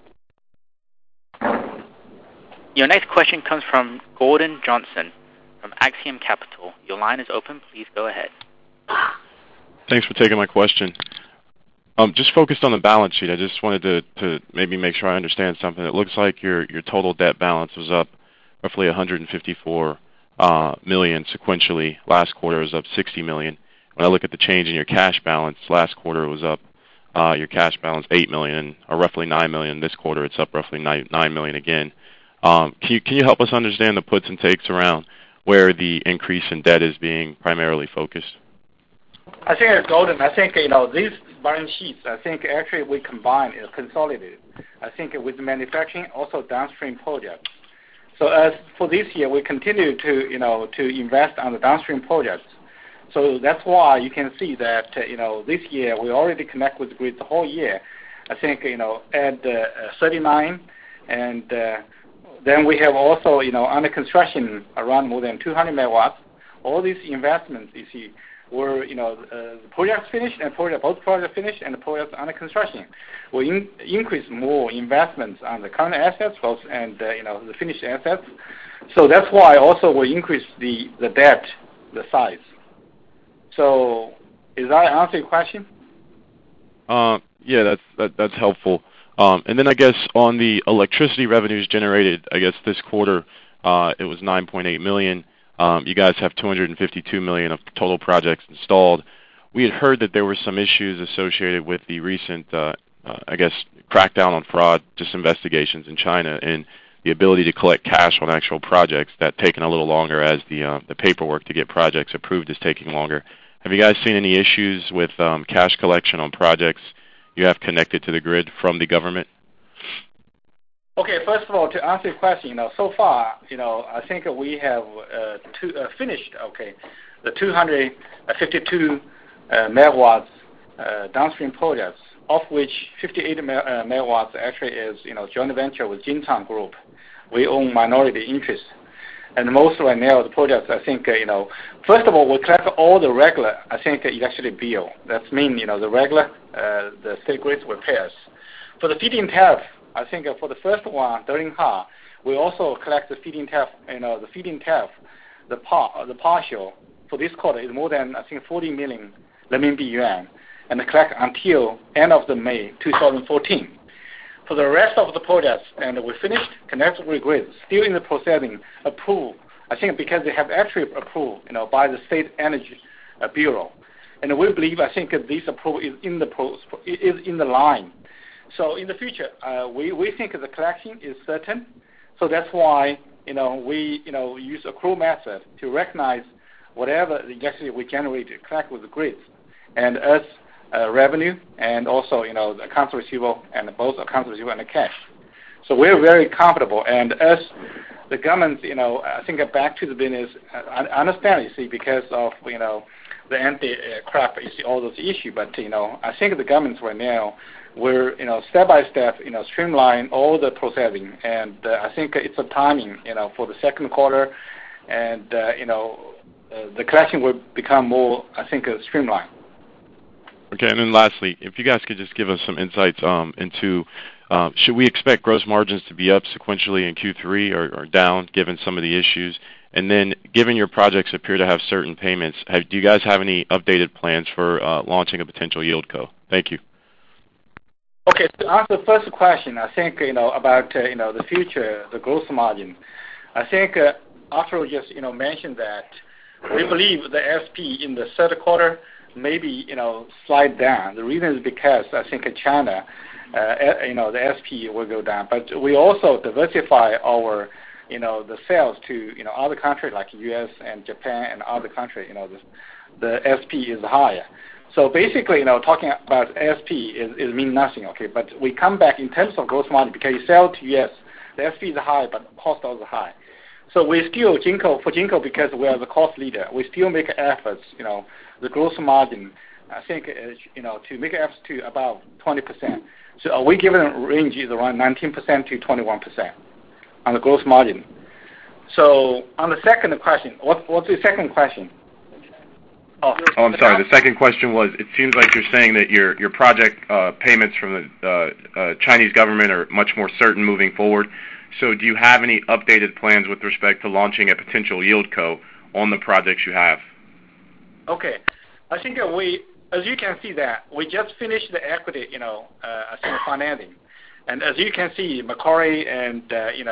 Your next question comes from Gordon Johnson from Axiom Capital. Your line is open. Please go ahead. Thanks for taking my question. Just focused on the balance sheet. I just wanted to maybe make sure I understand something. It looks like your total debt balance was up roughly $154 million sequentially. Last quarter was up $60 million. When I look at the change in your cash balance, last quarter was up your cash balance $8 million, or roughly $9 million. This quarter it's up roughly $9 million again. Can you help us understand the puts and takes around where the increase in debt is being primarily focused? I think, Golden, these balance sheets, actually we combine, consolidated. I think with manufacturing, also downstream projects. So as for this year, we continue to invest on the downstream projects. So that's why you can see that, this year we already connect with the grid the whole year. I think, at 39, and then we have also, under construction around more than 200 megawatts. All these investments, you see, were, the projects finished and both projects finished and the projects under construction. We increase more investments on the current assets and, the finished assets. So that's why also we increase the debt, the size. So is that answer your question? Yeah, that's helpful. And then I guess on the electricity revenues generated, I guess this quarter it was $9.8 million. You guys have $252 million of total projects installed. We had heard that there were some issues associated with the recent, crackdown on fraud, just investigations in China, and the ability to collect cash on actual projects that taken a little longer as the paperwork to get projects approved is taking longer. Have you guys seen any issues with cash collection on projects you have connected to the grid from the government? Okay, first of all, to answer your question, so far, I think we have finished, the 252 megawatts downstream projects, of which 58 megawatts actually is, joint venture with Jinchang Group. We own minority interest. And most right now, the projects, I think, first of all, we collect all the regular, electricity bill. That's mean, the regular, the state grids will pay us. For the feed-in tariff, I think for the first one, during HA, we also collect the feed-in tariff, the feed-in tariff, the partial for this quarter is more than, 40 million renminbi yuan, and collect until end of the May 2014. For the rest of the projects, and we finished, connected with grid, still in the processing, approved, I think because they have actually approved, by the State Energy Bureau. And we believe, this approval is in the line. So in the future, we think the collection is certain. So that's why we use accrual method to recognize whatever the electricity we generate collect with the grids, and as revenue, and also the accounts receivable, and both accounts receivable and the cash. So we're very comfortable. And as the government, I think back to the business, I understand, because of the anti-crop, all those issues. But I think the governments right now, we're step by step, streamline all the processing, and I think it's a timing, for the second quarter, and the collection will become more, I think, streamlined. Okay, and then lastly, if you guys could just give us some insights into should we expect gross margins to be up sequentially in Q3 or down, given some of the issues? And then, given your projects appear to have certain payments, do you guys have any updated plans for launching a potential YieldCo? Thank you. Okay, to answer the first question, I think about the future, the gross margin. I think Arthur just mentioned that we believe the SP in the third quarter maybe slide down. The reason is because I think China, the SP will go down, but we also diversify our the sales to other countries like U.S. and Japan and other countries. The SP is higher. So basically, talking about SP is mean nothing, okay? But we come back in terms of gross margin because you sell to U.S. The SP is high, but cost also high. So we still for Jinko, because we are the cost leader, we still make efforts. The gross margin, I think, to make efforts to about 20%. So we given a range is around 19% to 21% on the gross margin. So on the second question, what's the second question? Oh, I'm sorry. The second question was, it seems like you're saying that your project payments from the Chinese government are much more certain moving forward. So do you have any updated plans with respect to launching a potential YieldCo on the projects you have? Okay. I think as you can see that, we just finished the equity, I think financing. And as you can see, Macquarie and,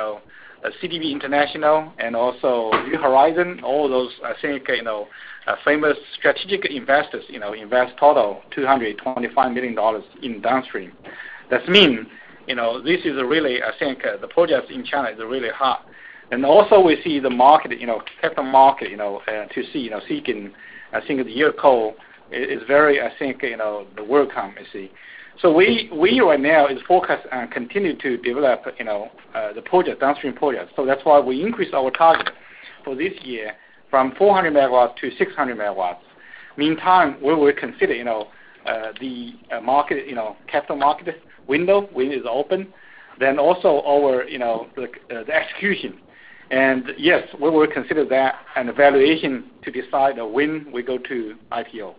CDB International and also New Horizon, all those, I think, famous strategic investors, invest total $225 million in downstream. That means, this is really, I think, the projects in China is really hot. And also we see the market, capital market, to see, seeking, I think the YieldCo is very, I think, the welcome, you see. So we right now is focused on continue to develop, the project, downstream projects. So that's why we increased our target for this year from 400 megawatts to 600 megawatts. Meantime, we will consider, the market, capital market window when it's open. Then also our, the execution. And yes, we will consider that an evaluation to decide when we go to IPO.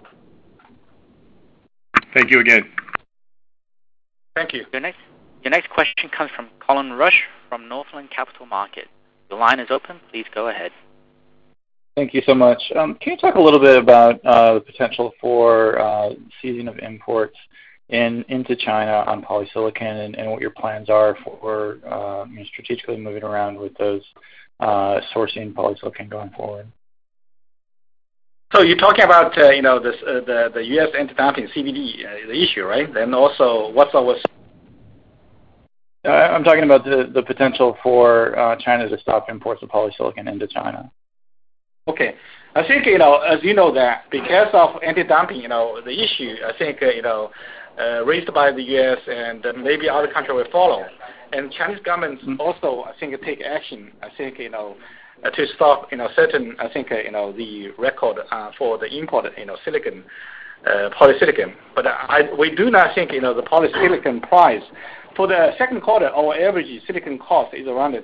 Thank you again. Thank you. Your next question comes from Colin Rush from Northland Capital Markets. The line is open. Please go ahead. Thank you so much. Can you talk a little bit about the potential for ceasing of imports into China on polysilicon and what your plans are for strategically moving around with those sourcing polysilicon going forward? So you're talking about the U.S. anti-dumping CVD the issue, right? Then also what's our I'm talking about the potential for China to stop imports of polysilicon into China. Okay. I think, as you know that because of anti-dumping, the issue, I think, raised by the U.S. and maybe other countries will follow. And Chinese governments also, I think, take action, I think, to stop, certain, I think, the record for the import, silicon, polysilicon. But we do not think, the polysilicon price for the second quarter, our average silicon cost is around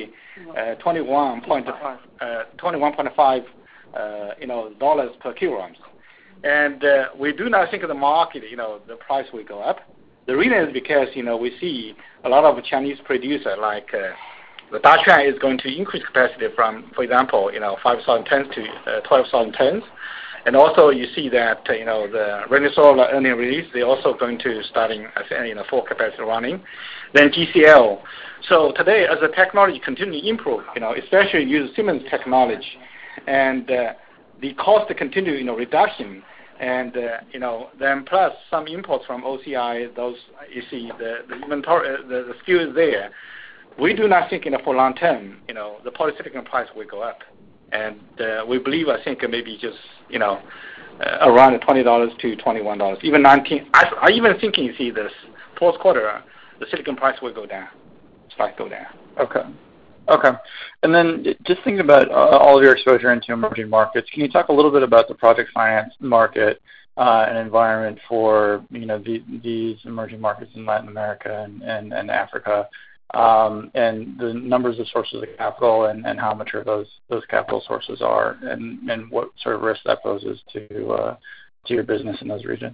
21.5 dollars per kilogram. And we do not think the market, the price will go up. The reason is because, we see a lot of Chinese producers like the Daqo is going to increase capacity from, for example, 5,000 tons to 12,000 tons. And also you see that, the ReneSola earning release, they're also going to starting, full capacity running. Then GCL. So today, as the technology continue to improve, especially use Siemens technology, and the cost to continue, reduction, and then plus some imports from OCI. Those you see the inventory, the SKU is there. We do not think for long term, the polysilicon price will go up, and we believe I think maybe just around $20 to $21, even 19. I even thinking you see this fourth quarter, the silicon price will go down, start go down. Okay. And then just thinking about all of your exposure into emerging markets, can you talk a little bit about the project finance market and environment for these emerging markets in Latin America and Africa, and the numbers of sources of capital and how mature those capital sources are, and what sort of risk that poses to your business in those regions?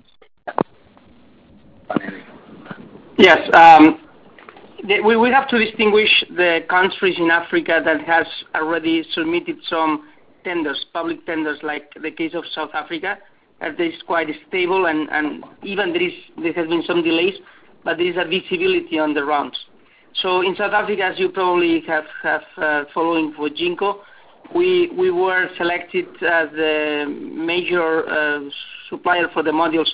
Yes. We have to distinguish the countries in Africa that has already submitted some tenders, public tenders, like the case of South Africa. That is quite stable, and even there has been some delays, but there is a visibility on the rounds. So in South Africa, as you probably have following for Jinko, we were selected as the major supplier for the modules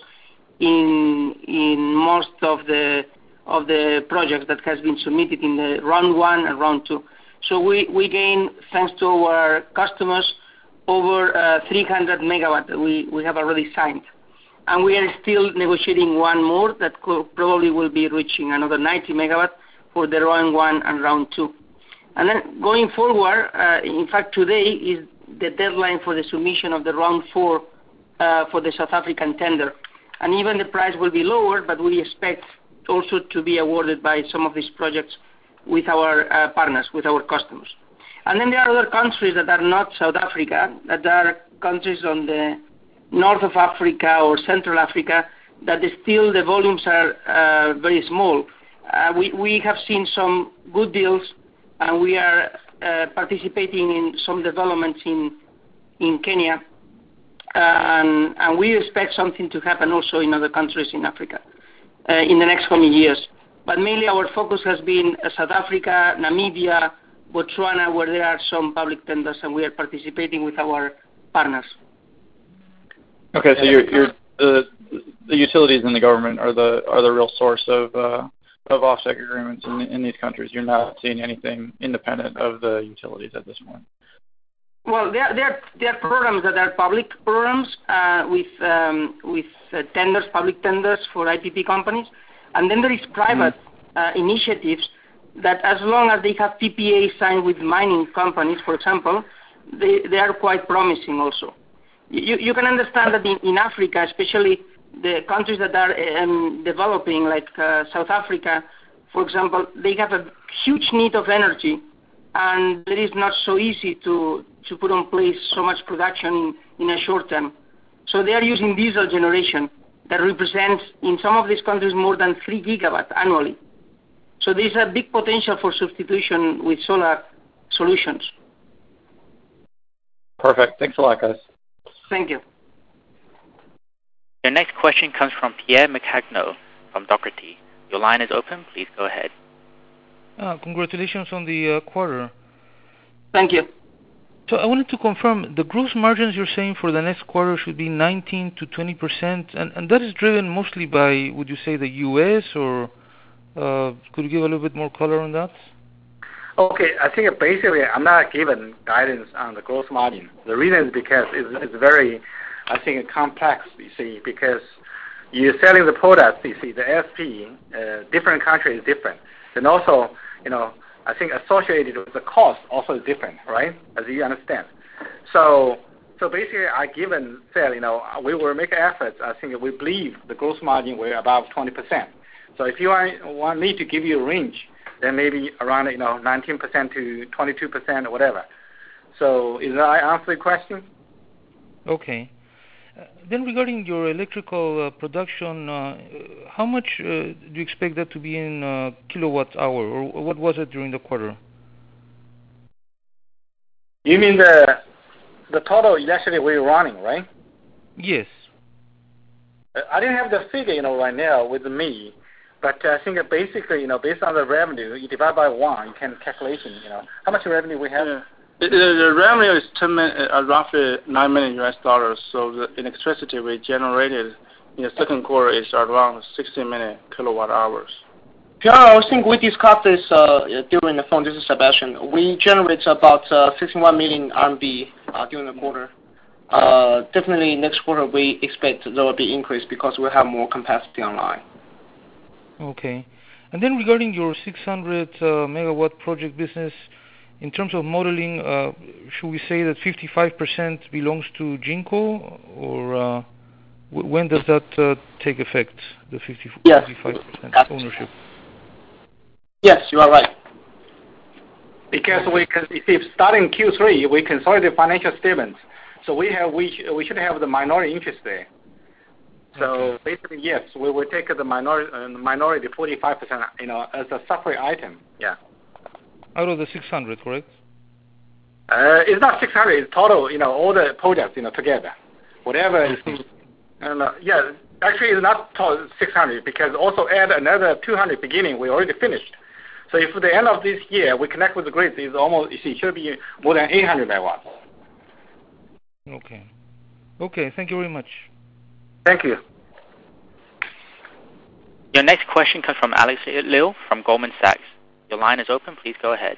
in most of the projects that has been submitted in the round 1 and round 2. So we gain, thanks to our customers, over 300 megawatt we have already signed. And we are still negotiating one more that probably will be reaching another 90 megawatt for the round 1 and round 2. And then going forward, in fact today is the deadline for the submission of the round 4 for the South African tender. And even the price will be lower, but we expect also to be awarded by some of these projects with our partners, with our customers. And then there are other countries that are not South Africa, that are countries on the north of Africa or Central Africa, that still the volumes are very small. We have seen some good deals, and we are participating in some developments in Kenya, and we expect something to happen also in other countries in Africa in the next coming years. But mainly our focus has been South Africa, Namibia, Botswana, where there are some public tenders, and we are participating with our partners. Okay, so the utilities and the government are the real source of offtake agreements in these countries. You're not seeing anything independent of the utilities at this point. Well, there are programs that are public programs with tenders, public tenders for IPP companies, and then there is private initiatives that, as long as they have PPA signed with mining companies, for example, they are quite promising also. You can understand that in Africa, especially the countries that are developing, like South Africa, for example, they have a huge need of energy, and it is not so easy to put in place so much production in a short term. So they are using diesel generation that represents, in some of these countries, more than 3 gigawatts annually. So there is a big potential for substitution with solar solutions. Perfect. Thanks a lot, guys. Thank you. Your next question comes from Pierre McHagno from Dougherty. Your line is open. Please go ahead. Congratulations on the quarter. Thank you. So I wanted to confirm, the gross margins you're saying for the next quarter should be 19 to 20%, and that is driven mostly by, would you say, the U.S., or could you give a little bit more color on that? Okay, I think basically I'm not giving guidance on the gross margin. The reason is because it's very, I think, complex, you see, because you're selling the product, you see, the ASP, different country is different. And also, I think associated with the cost also is different, right, as you understand. So basically I said, we will make efforts. I think we believe the gross margin will be above 20%. So if you want me to give you a range, then maybe around 19% to 22% or whatever. So is that I answer the question? Okay. Then regarding your electrical production, how much do you expect that to be in kilowatt hour, or what was it during the quarter? You mean the total electricity we're running, right? Yes. I didn't have the figure, right now with me, but I think basically, based on the revenue, you divide by 1, you can calculate, how much revenue we have. The revenue is roughly $9 million. So the electricity we generated in the second quarter is around 60 million kilowatt hours. Pierre, I think we discussed this during the phone. This is Sebastian. We generate about 61 million RMB during the quarter. Definitely next quarter we expect there will be increase because we have more capacity online. Okay. And then regarding your 600 megawatt project business, in terms of modeling, should we say that 55% belongs to Jinko, or when does that take effect, the 55% ownership? Yes, you are right. Because starting Q3, we consolidate financial statements, so we should have the minority interest there. So basically, yes, we will take the minority 45%, as a separate item. Yeah. Out of the 600, correct? It's not 600. It's total. All the projects, together, whatever. Yeah, actually, it's not total 600 because also add another 200 beginning. We already finished. So if at the end of this year we connect with the grid, it's almost it should be more than 800 megawatts. Okay. Okay. Thank you very much. Thank you. Your next question comes from Alex Liu from Goldman Sachs. Your line is open. Please go ahead.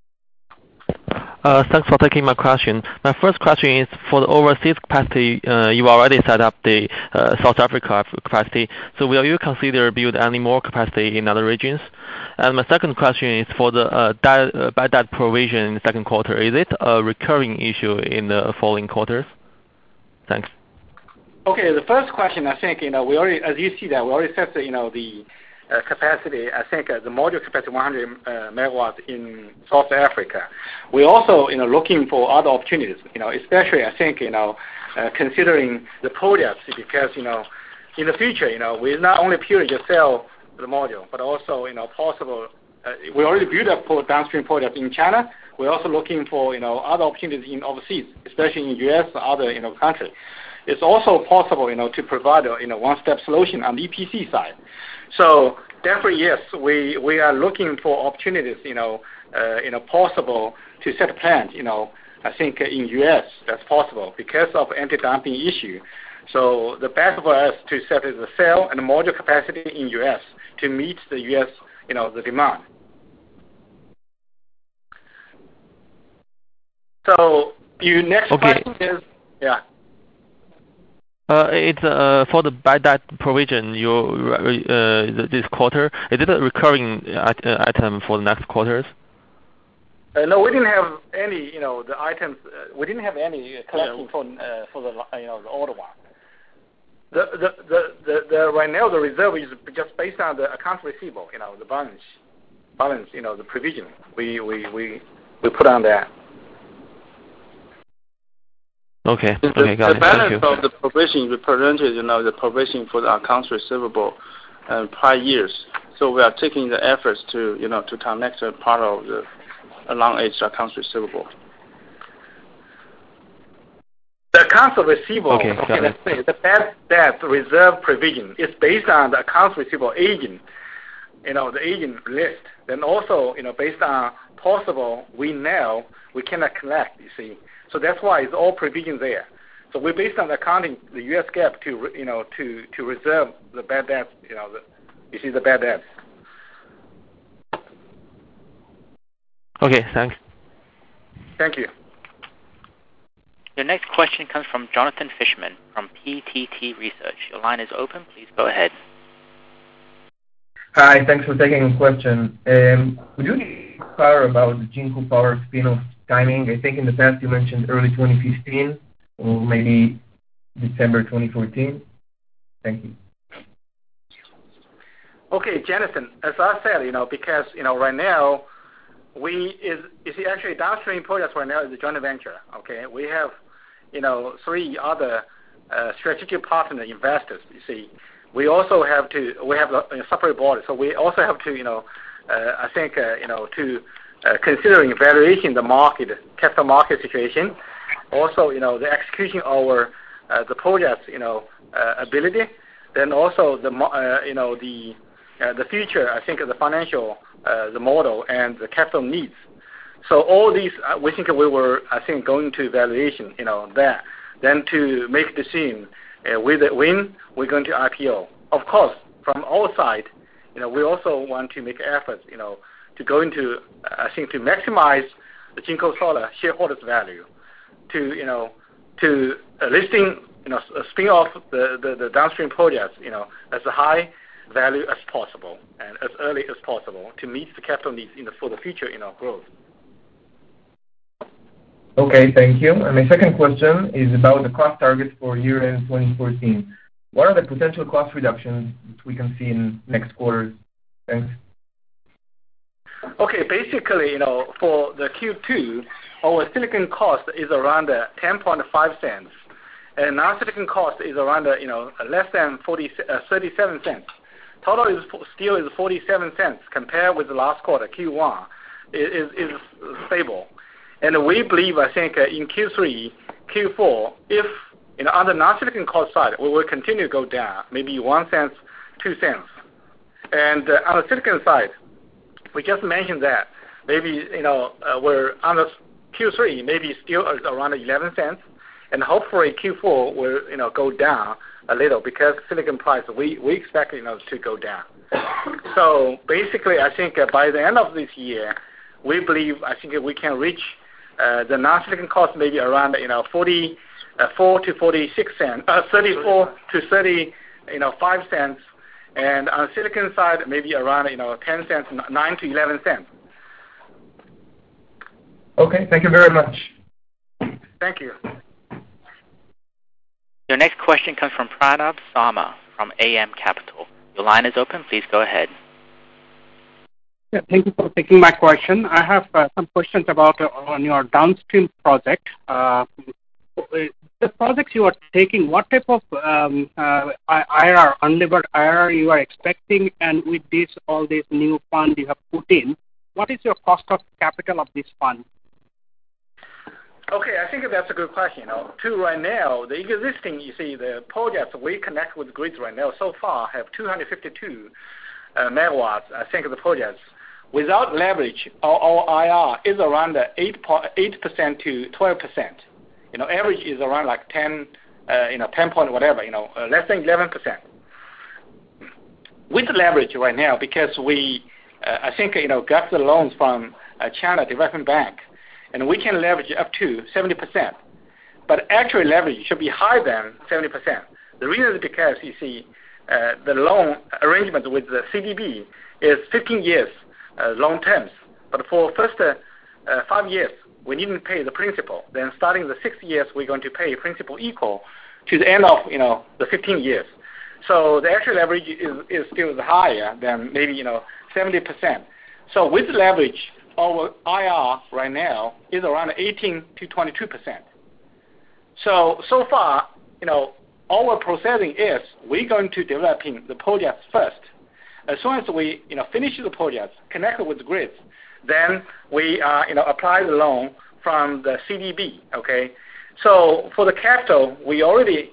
Thanks for taking my question. My first question is for the overseas capacity. You already set up the South Africa capacity. So will you consider build any more capacity in other regions? And my second question is for the bad debt provision in the second quarter. Is it a recurring issue in the following quarters? Thanks. Okay, the first question, I think, we already, as you see that, we already set the capacity, I think the module capacity 100 megawatts in South Africa. We're also, looking for other opportunities, especially, I think, considering the projects because, in the future, we not only purely just sell the module, but also, possible, we already built up for downstream projects in China. We're also looking for, other opportunities in overseas, especially in U.S. or other, countries. It's also possible, to provide a, one-step solution on the EPC side. So definitely, yes, we are looking for opportunities, possible to set a plant, I think in U.S. that's possible because of anti-dumping issue. So the best for us to set is the cell and the module capacity in U.S. to meet the U.S., the demand. So your next question is, yeah. It's for the bad debt provision this quarter. Is it a recurring item for the next quarters? No, we didn't have any, the items. We didn't have any collection for the older one. The right now the reserve is just based on the accounts receivable, the balance, the provision we put on that. Okay. Got it. The balance of the provision represented, the provision for the accounts receivable prior years. So we are taking the efforts to, to connect a part of the long-aged accounts receivable. The accounts receivable, let's say, the bad debt reserve provision is based on the accounts receivable agent, the agent list. Then also, based on possible we know we cannot collect, you see. So that's why it's all provisions there. So we're based on the accounting, the U.S. GAAP to reserve the bad debt, the bad debt. Okay, thanks. Thank you. Your next question comes from Jonathan Fishman from PTT Research. Your line is open. Please go ahead. Hi, thanks for taking the question. Would you inquire about the Jinko Power spin-off timing? I think in the past you mentioned early 2015 or maybe December 2014. Thank you. Okay, Jonathan, as I said, because, right now, actually downstream projects right now is a joint venture, okay? We have, 3 other strategic partner investors, you see. We also have a separate board, so we also have to, I think, to considering evaluation the market, capital market situation, also, the execution of the projects, ability, then also the future, I think, the financial, the model and the capital needs. So all these, we think we were, going to evaluation, that. Then to make the decision, with a win, we're going to IPO. Of course, from our side, we also want to make efforts, to go into, to maximize the Jinko Solar shareholders' value, to listing, spin off the downstream projects, as high value as possible and as early as possible to meet the capital needs for the future growth. Okay, thank you. And my second question is about the cost targets for year-end 2014. What are the potential cost reductions that we can see in next quarters? Thanks. Okay, basically, for the Q2, our silicon cost is around 10.5 cents, and non-silicon cost is around less than 37 cents. Total still is 47 cents compared with the last quarter, Q1, is stable. And we believe, in Q3, Q4, if on the non-silicon cost side, we will continue to go down, maybe 1 cent, 2 cents. And on the silicon side, we just mentioned that maybe we're on the Q3, maybe still around 11 cents, and hopefully Q4 will go down a little because silicon price we expect to go down. So basically, by the end of this year, we believe we can reach the non-silicon cost maybe around 44 to 46 cents, 34 to 35 cents, and on the silicon side maybe around 10 cents, 9 to 11 cents. Okay, thank you very much. Thank you. Your next question comes from Pranav Sama from AM Capital. Your line is open. Please go ahead. Yeah, thank you for taking my question. I have some questions about on your downstream project. The projects you are taking, what type of IRR, unlevered IRR you are expecting, and with all this new fund you have put in, what is your cost of capital of this fund? Okay, I think that's a good question. Right now, the existing, the projects we connect with grids right now so far have 252 megawatts, the projects. Without leverage, our IR is around 8% to 12%. Average is around like 10 point whatever, less than 11%. With leverage right now, because we, got the loans from China Development Bank, and we can leverage up to 70%. But actual leverage should be higher than 70%. The reason is because, the loan arrangement with the CDB is 15 years long terms. But for first 5 years, we need to pay the principal. Then starting the 6 years, we're going to pay principal equal to the end of, the 15 years. So the actual leverage is still higher than maybe, 70%. So with leverage, our IR right now is around 18 to 22%. So far, our processing is we're going to developing the projects first. As soon as we, finish the projects, connect with the grids, then we, apply the loan from the CDB, okay? So for the capital, we already,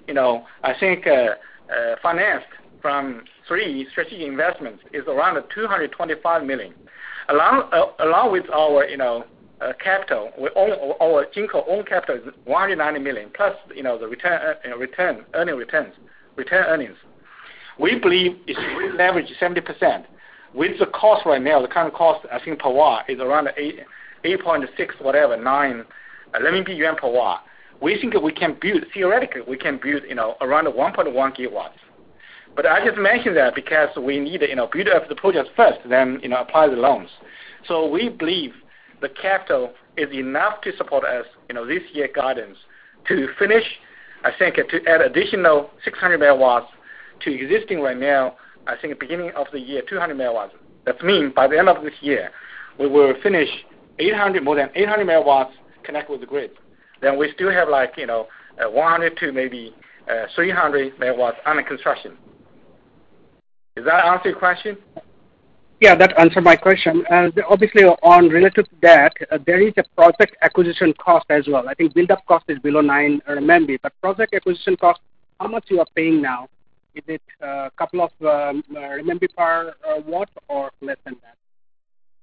financed from 3 strategic investments is around 225 million. Along with our, capital, our Jinko own capital is 190 million plus, the return earnings. We believe it's with leverage 70%. With the cost right now, the current cost, per watt is around 8.6 whatever, 9 renminbi yuan per watt. We think we can build, theoretically, around 1.1 gigawatts. But I just mentioned that because we need to, build up the project first, then, apply the loans. So we believe the capital is enough to support us, this year guidance to finish, to add additional 600 megawatts to existing right now, beginning of the year, 200 megawatts. That means by the end of this year, we will finish more than 800 megawatts connect with the grid. Then we still have 100 to maybe 300 megawatts under construction. Does that answer your question? Yeah, that answered my question. Obviously, related to that, there is a project acquisition cost as well. I think build-up cost is below 9 RMB, but project acquisition cost, how much you are paying now? Is it a couple of RMB per watt or less than that?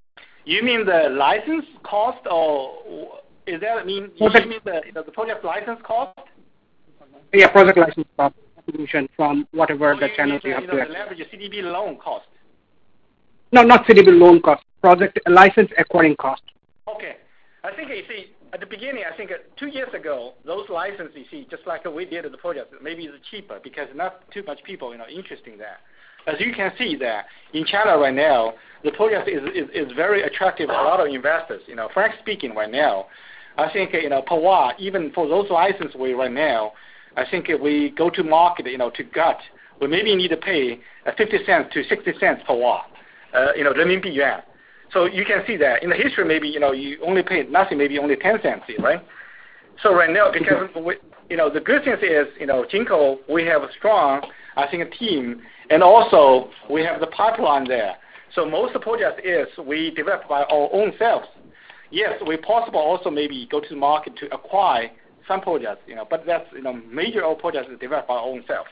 You mean the license cost, or is that mean you mean the project license cost? Yeah, project license cost contribution from whatever the channels you have to. The leverage CDB loan cost. No, not CDB loan cost. Project license acquiring cost. Okay, I think you see at the beginning. I think 2 years ago, those licenses, you see, just like we did the project, maybe it's cheaper because not too much people interested in that. As you can see that in China right now, the project is very attractive to a lot of investors. Frankly speaking, right now, I think per watt, even for those licenses right now, I think if we go to market, to gut, we maybe need to pay 50 cents to 60 cents per watt, renminbi yuan. So you can see that in the history, maybe you only pay nothing, maybe only 10 cents, right? So right now, because the good thing is, Jinko, we have a strong, I think, a team, and also we have the pipeline there. So most of the projects is we develop by our own selves. Yes, we possible also maybe go to the market to acquire some projects, but that's major of projects is developed by our own self.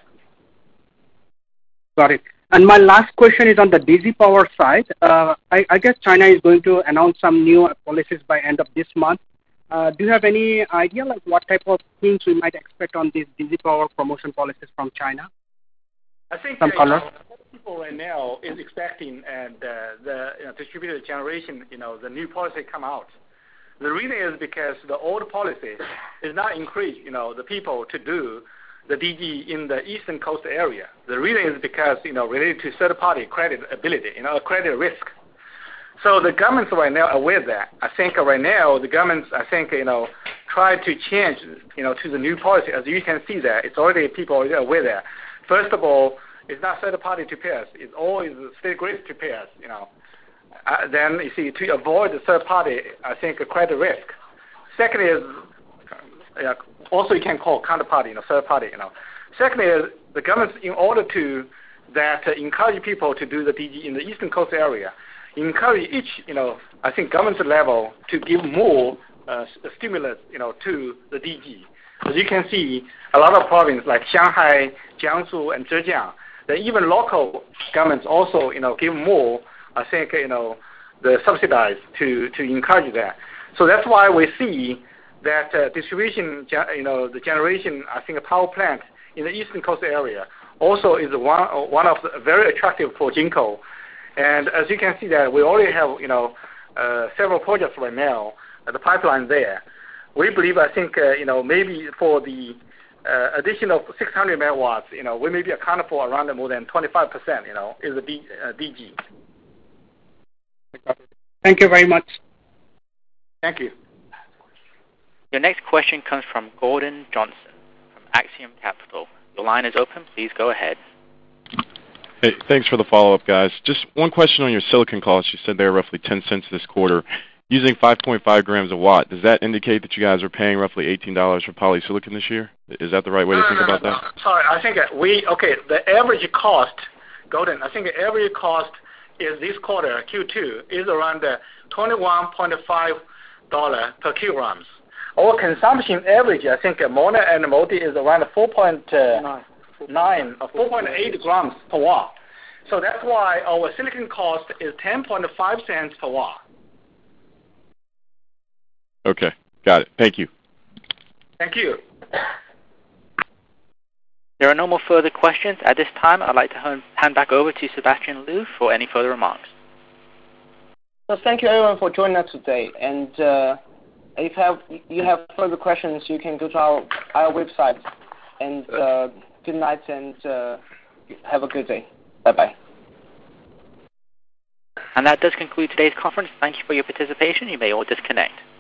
Got it. And my last question is on the DG Power side. I guess China is going to announce some new policies by end of this month. Do you have any idea like what type of things we might expect on these DG Power promotion policies from China? I think some color. People right now is expecting the distributed generation, the new policy come out. The reason is because the old policy is not encourage, the people to do the DG in the eastern coast area. The reason is because, related to third-party credit ability, credit risk. So the governments right now are aware of that. I think right now the governments, try to change, to the new policy. As you can see that, it's already people are aware that. First of all, it's not third-party to pay us. It's always state grid to pay us, Then, you see, to avoid the third-party, I think, credit risk. Second is, also you can call counterparty, third-party, Second is, the government, in order to encourage people to do the DG in the eastern coast area, encourage each, I think, government level to give more stimulus, to the DG. As you can see, a lot of provinces like Shanghai, Jiangsu, and Zhejiang, that even local governments also, give more, I think, the subsidize to encourage that. So that's why we see that distribution, the generation, I think, a power plant in the eastern coast area also is one of the very attractive for Jinko. And as you can see that we already have, several projects right now, the pipeline there. We believe, I think, maybe for the additional 600 megawatts, we may be accounted for around more than 25%, is the DG. Thank you very much. Thank you. Your next question comes from Gordon Johnson from Axiom Capital. Your line is open. Please go ahead. Hey, thanks for the follow-up, guys. Just one question on your silicon costs. You said they were roughly 10 cents this quarter. Using 5.5 grams a watt, does that indicate that you guys are paying roughly $18 for polysilicon this year? Is that the right way to think about that? Sorry, I think the average cost, Gordon, I think the average cost is this quarter, Q2, is around $21.5 per kilograms. Our consumption average, I think, mono and multi is around 4.9 or 4.8 grams per watt. So that's why our silicon cost is 10.5 cents per watt. Okay, got it. Thank you. Thank you. There are no more further questions. At this time, I'd like to hand back over to Sebastian Liu for any further remarks. So thank you, everyone, for joining us today. And if you have further questions, you can go to our website. And good night and have a good day. Bye-bye. And that does conclude today's conference. Thank you for your participation. You may all disconnect.